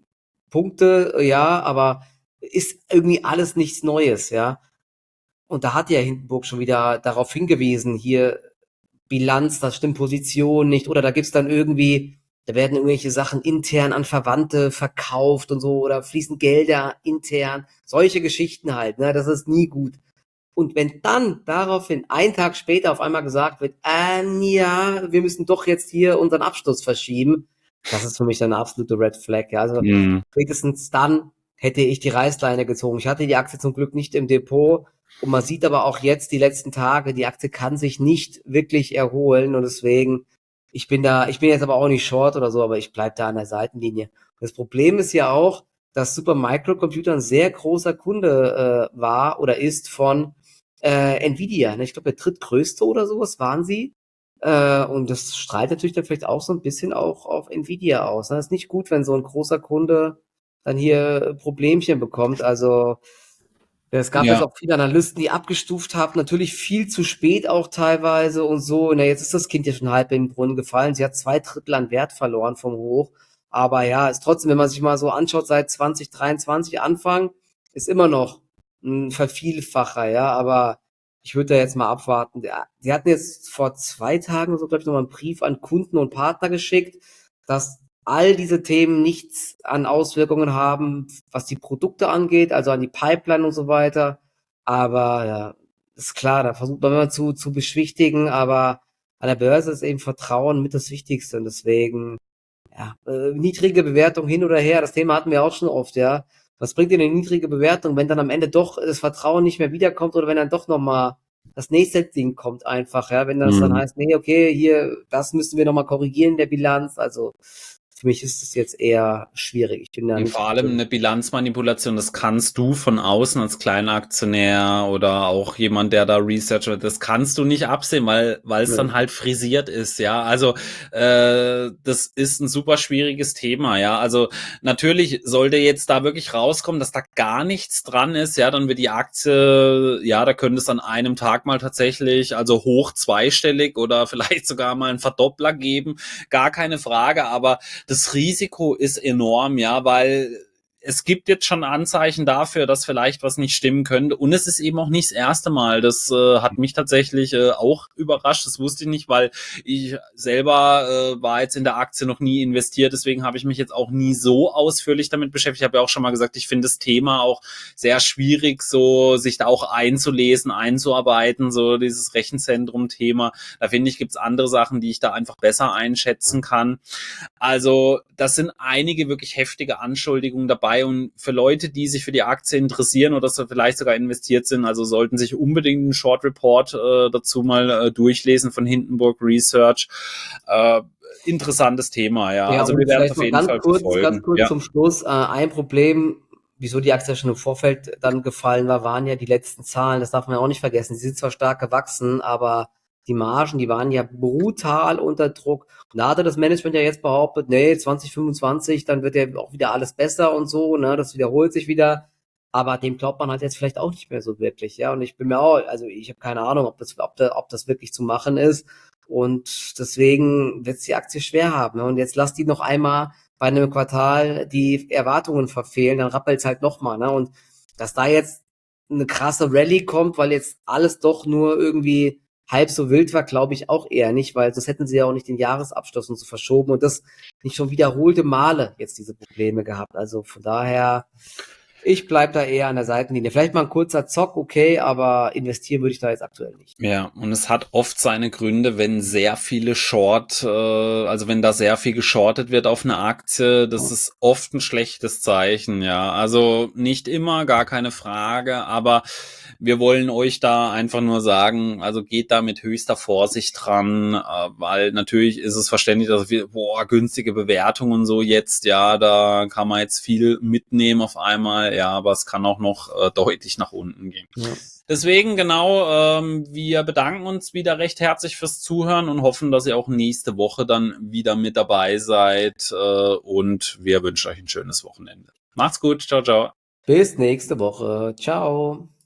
Punkte, ja, aber ist irgendwie alles nichts Neues, ja. Und da hat ja Hindenburg schon wieder darauf hingewiesen, hier Bilanz, das stimmt Position nicht, oder da gibt's dann irgendwie, da werden irgendwelche Sachen intern an Verwandte verkauft und so, oder fließen Gelder intern, solche Geschichten halt, ne, das ist nie gut. Und wenn dann daraufhin einen Tag später auf einmal gesagt wird, ähm, ja, wir müssen doch jetzt hier unseren Absturz verschieben, das ist für mich dann eine absolute Red Flag. Ja. Also mhm. spätestens dann hätte ich die Reißleine gezogen. Ich hatte die Aktie zum Glück nicht im Depot, Und man sieht aber auch jetzt die letzten Tage, die Aktie kann sich nicht wirklich erholen und deswegen, ich bin da, ich bin jetzt aber auch nicht short oder so, aber ich bleib da an der Seitenlinie. Das Problem ist ja auch, dass Supermicro Computer ein sehr großer Kunde äh, war oder ist von äh, Nvidia. Ne? Ich glaube, der drittgrößte oder sowas waren sie. Äh, und das strahlt natürlich dann vielleicht auch so ein bisschen auch auf Nvidia aus. Ne? Das ist nicht gut, wenn so ein großer Kunde dann hier Problemchen bekommt. Also es gab jetzt Ja, auch viele Analysten, die abgestuft haben, natürlich viel zu spät auch teilweise und so. Na, jetzt ist das Kind ja schon halb in den Brunnen gefallen. Sie hat zwei Drittel an Wert verloren vom Hoch. Aber ja, ist trotzdem, wenn man sich mal so anschaut, seit zwanzig dreiundzwanzig Anfang, ist immer noch ein Vervielfacher, ja. Aber ich würde da jetzt mal abwarten. Ja, die hatten jetzt vor zwei Tagen so, glaube ich, nochmal einen Brief an Kunden und Partner geschickt, dass all diese Themen nichts an Auswirkungen haben, was die Produkte angeht, also an die Pipeline und so weiter. Aber ja, ist klar, da versucht man immer zu, zu beschwichtigen, aber an der Börse ist eben Vertrauen mit das Wichtigste und deswegen, ja, äh, niedrige Bewertung hin oder her, das Thema hatten wir auch schon oft, ja. Was bringt dir eine niedrige Bewertung, wenn dann am Ende doch das Vertrauen nicht mehr wiederkommt oder wenn dann doch nochmal das nächste Ding kommt einfach, ja, wenn das dann mhm. heißt, nee, okay, hier, das müssen wir nochmal korrigieren in der Bilanz, also für mich ist es jetzt eher schwierig. Ich bin da Und nicht vor allem drin. eine Bilanzmanipulation, das kannst du von außen als kleiner Aktionär oder auch jemand, der da Research wird, das kannst du nicht absehen, weil weil es Nö. dann halt frisiert ist, ja. Also äh, das ist ein super schwieriges Thema, ja. Also natürlich sollte jetzt da wirklich rauskommen, dass da gar nichts dran ist, ja, dann wird die Aktie, ja, da könnte es an einem Tag mal tatsächlich, also hoch zweistellig oder vielleicht sogar mal einen Verdoppler geben, gar keine Frage, aber das Risiko ist enorm, ja, weil es gibt jetzt schon Anzeichen dafür, dass vielleicht was nicht stimmen könnte. Und es ist eben auch nicht das erste Mal. Das äh, hat mich tatsächlich äh, auch überrascht. Das wusste ich nicht, weil ich selber äh, war jetzt in der Aktie noch nie investiert. Deswegen habe ich mich jetzt auch nie so ausführlich damit beschäftigt. Ich habe ja auch schon mal gesagt, ich finde das Thema auch sehr schwierig, so sich da auch einzulesen, einzuarbeiten, so dieses Rechenzentrum-Thema. Da finde ich, gibt es andere Sachen, die ich da einfach besser einschätzen kann. Also das sind einige wirklich heftige Anschuldigungen dabei und für Leute, die sich für die Aktie interessieren oder so vielleicht sogar investiert sind, also sollten sich unbedingt einen Short Report äh, dazu mal äh, durchlesen von Hindenburg Research. Äh, interessantes Thema, ja. Ja, Also wir und werden es vielleicht auf noch jeden ganz Fall kurz, ganz verfolgen. kurz Ja. zum Schluss. Äh, ein Problem, wieso die Aktie schon im Vorfeld dann gefallen war, waren ja die letzten Zahlen. Das darf man ja auch nicht vergessen. Sie sind zwar stark gewachsen, aber die Margen, die waren ja brutal unter Druck. Und da hatte das Management ja jetzt behauptet, nee, zwanzig fünfundzwanzig, dann wird ja auch wieder alles besser und so, ne, das wiederholt sich wieder. Aber dem glaubt man halt jetzt vielleicht auch nicht mehr so wirklich, ja. Und ich bin mir auch, also ich habe keine Ahnung, ob das, ob, da, ob das wirklich zu machen ist. Und deswegen wird es die Aktie schwer haben. Ne? Und jetzt lass die noch einmal bei einem Quartal die Erwartungen verfehlen, dann rappelt's halt nochmal. Ne? Und dass da jetzt eine krasse Rallye kommt, weil jetzt alles doch nur irgendwie halb so wild war, glaube ich auch eher nicht, weil sonst hätten sie ja auch nicht den Jahresabschluss und so verschoben und das nicht schon wiederholte Male jetzt diese Probleme gehabt. Also von daher, ich bleib da eher an der Seitenlinie. Vielleicht mal ein kurzer Zock, okay, aber investieren würde ich da jetzt aktuell nicht. Ja, und es hat oft seine Gründe, wenn sehr viele Short, äh, also wenn da sehr viel geschortet wird auf eine Aktie, das Ja. ist oft ein schlechtes Zeichen, ja. Also nicht immer, gar keine Frage, aber wir wollen euch da einfach nur sagen, also geht da mit höchster Vorsicht dran, äh, weil natürlich ist es verständlich, dass wir, boah, günstige Bewertungen und so jetzt, ja, da kann man jetzt viel mitnehmen auf einmal, ja, aber es kann auch noch äh, deutlich nach unten gehen. Ja. Deswegen genau, ähm, wir bedanken uns wieder recht herzlich fürs Zuhören und hoffen, dass ihr auch nächste Woche dann wieder mit dabei seid äh, und wir wünschen euch ein schönes Wochenende. Macht's gut, ciao, ciao. Bis nächste Woche. Ciao.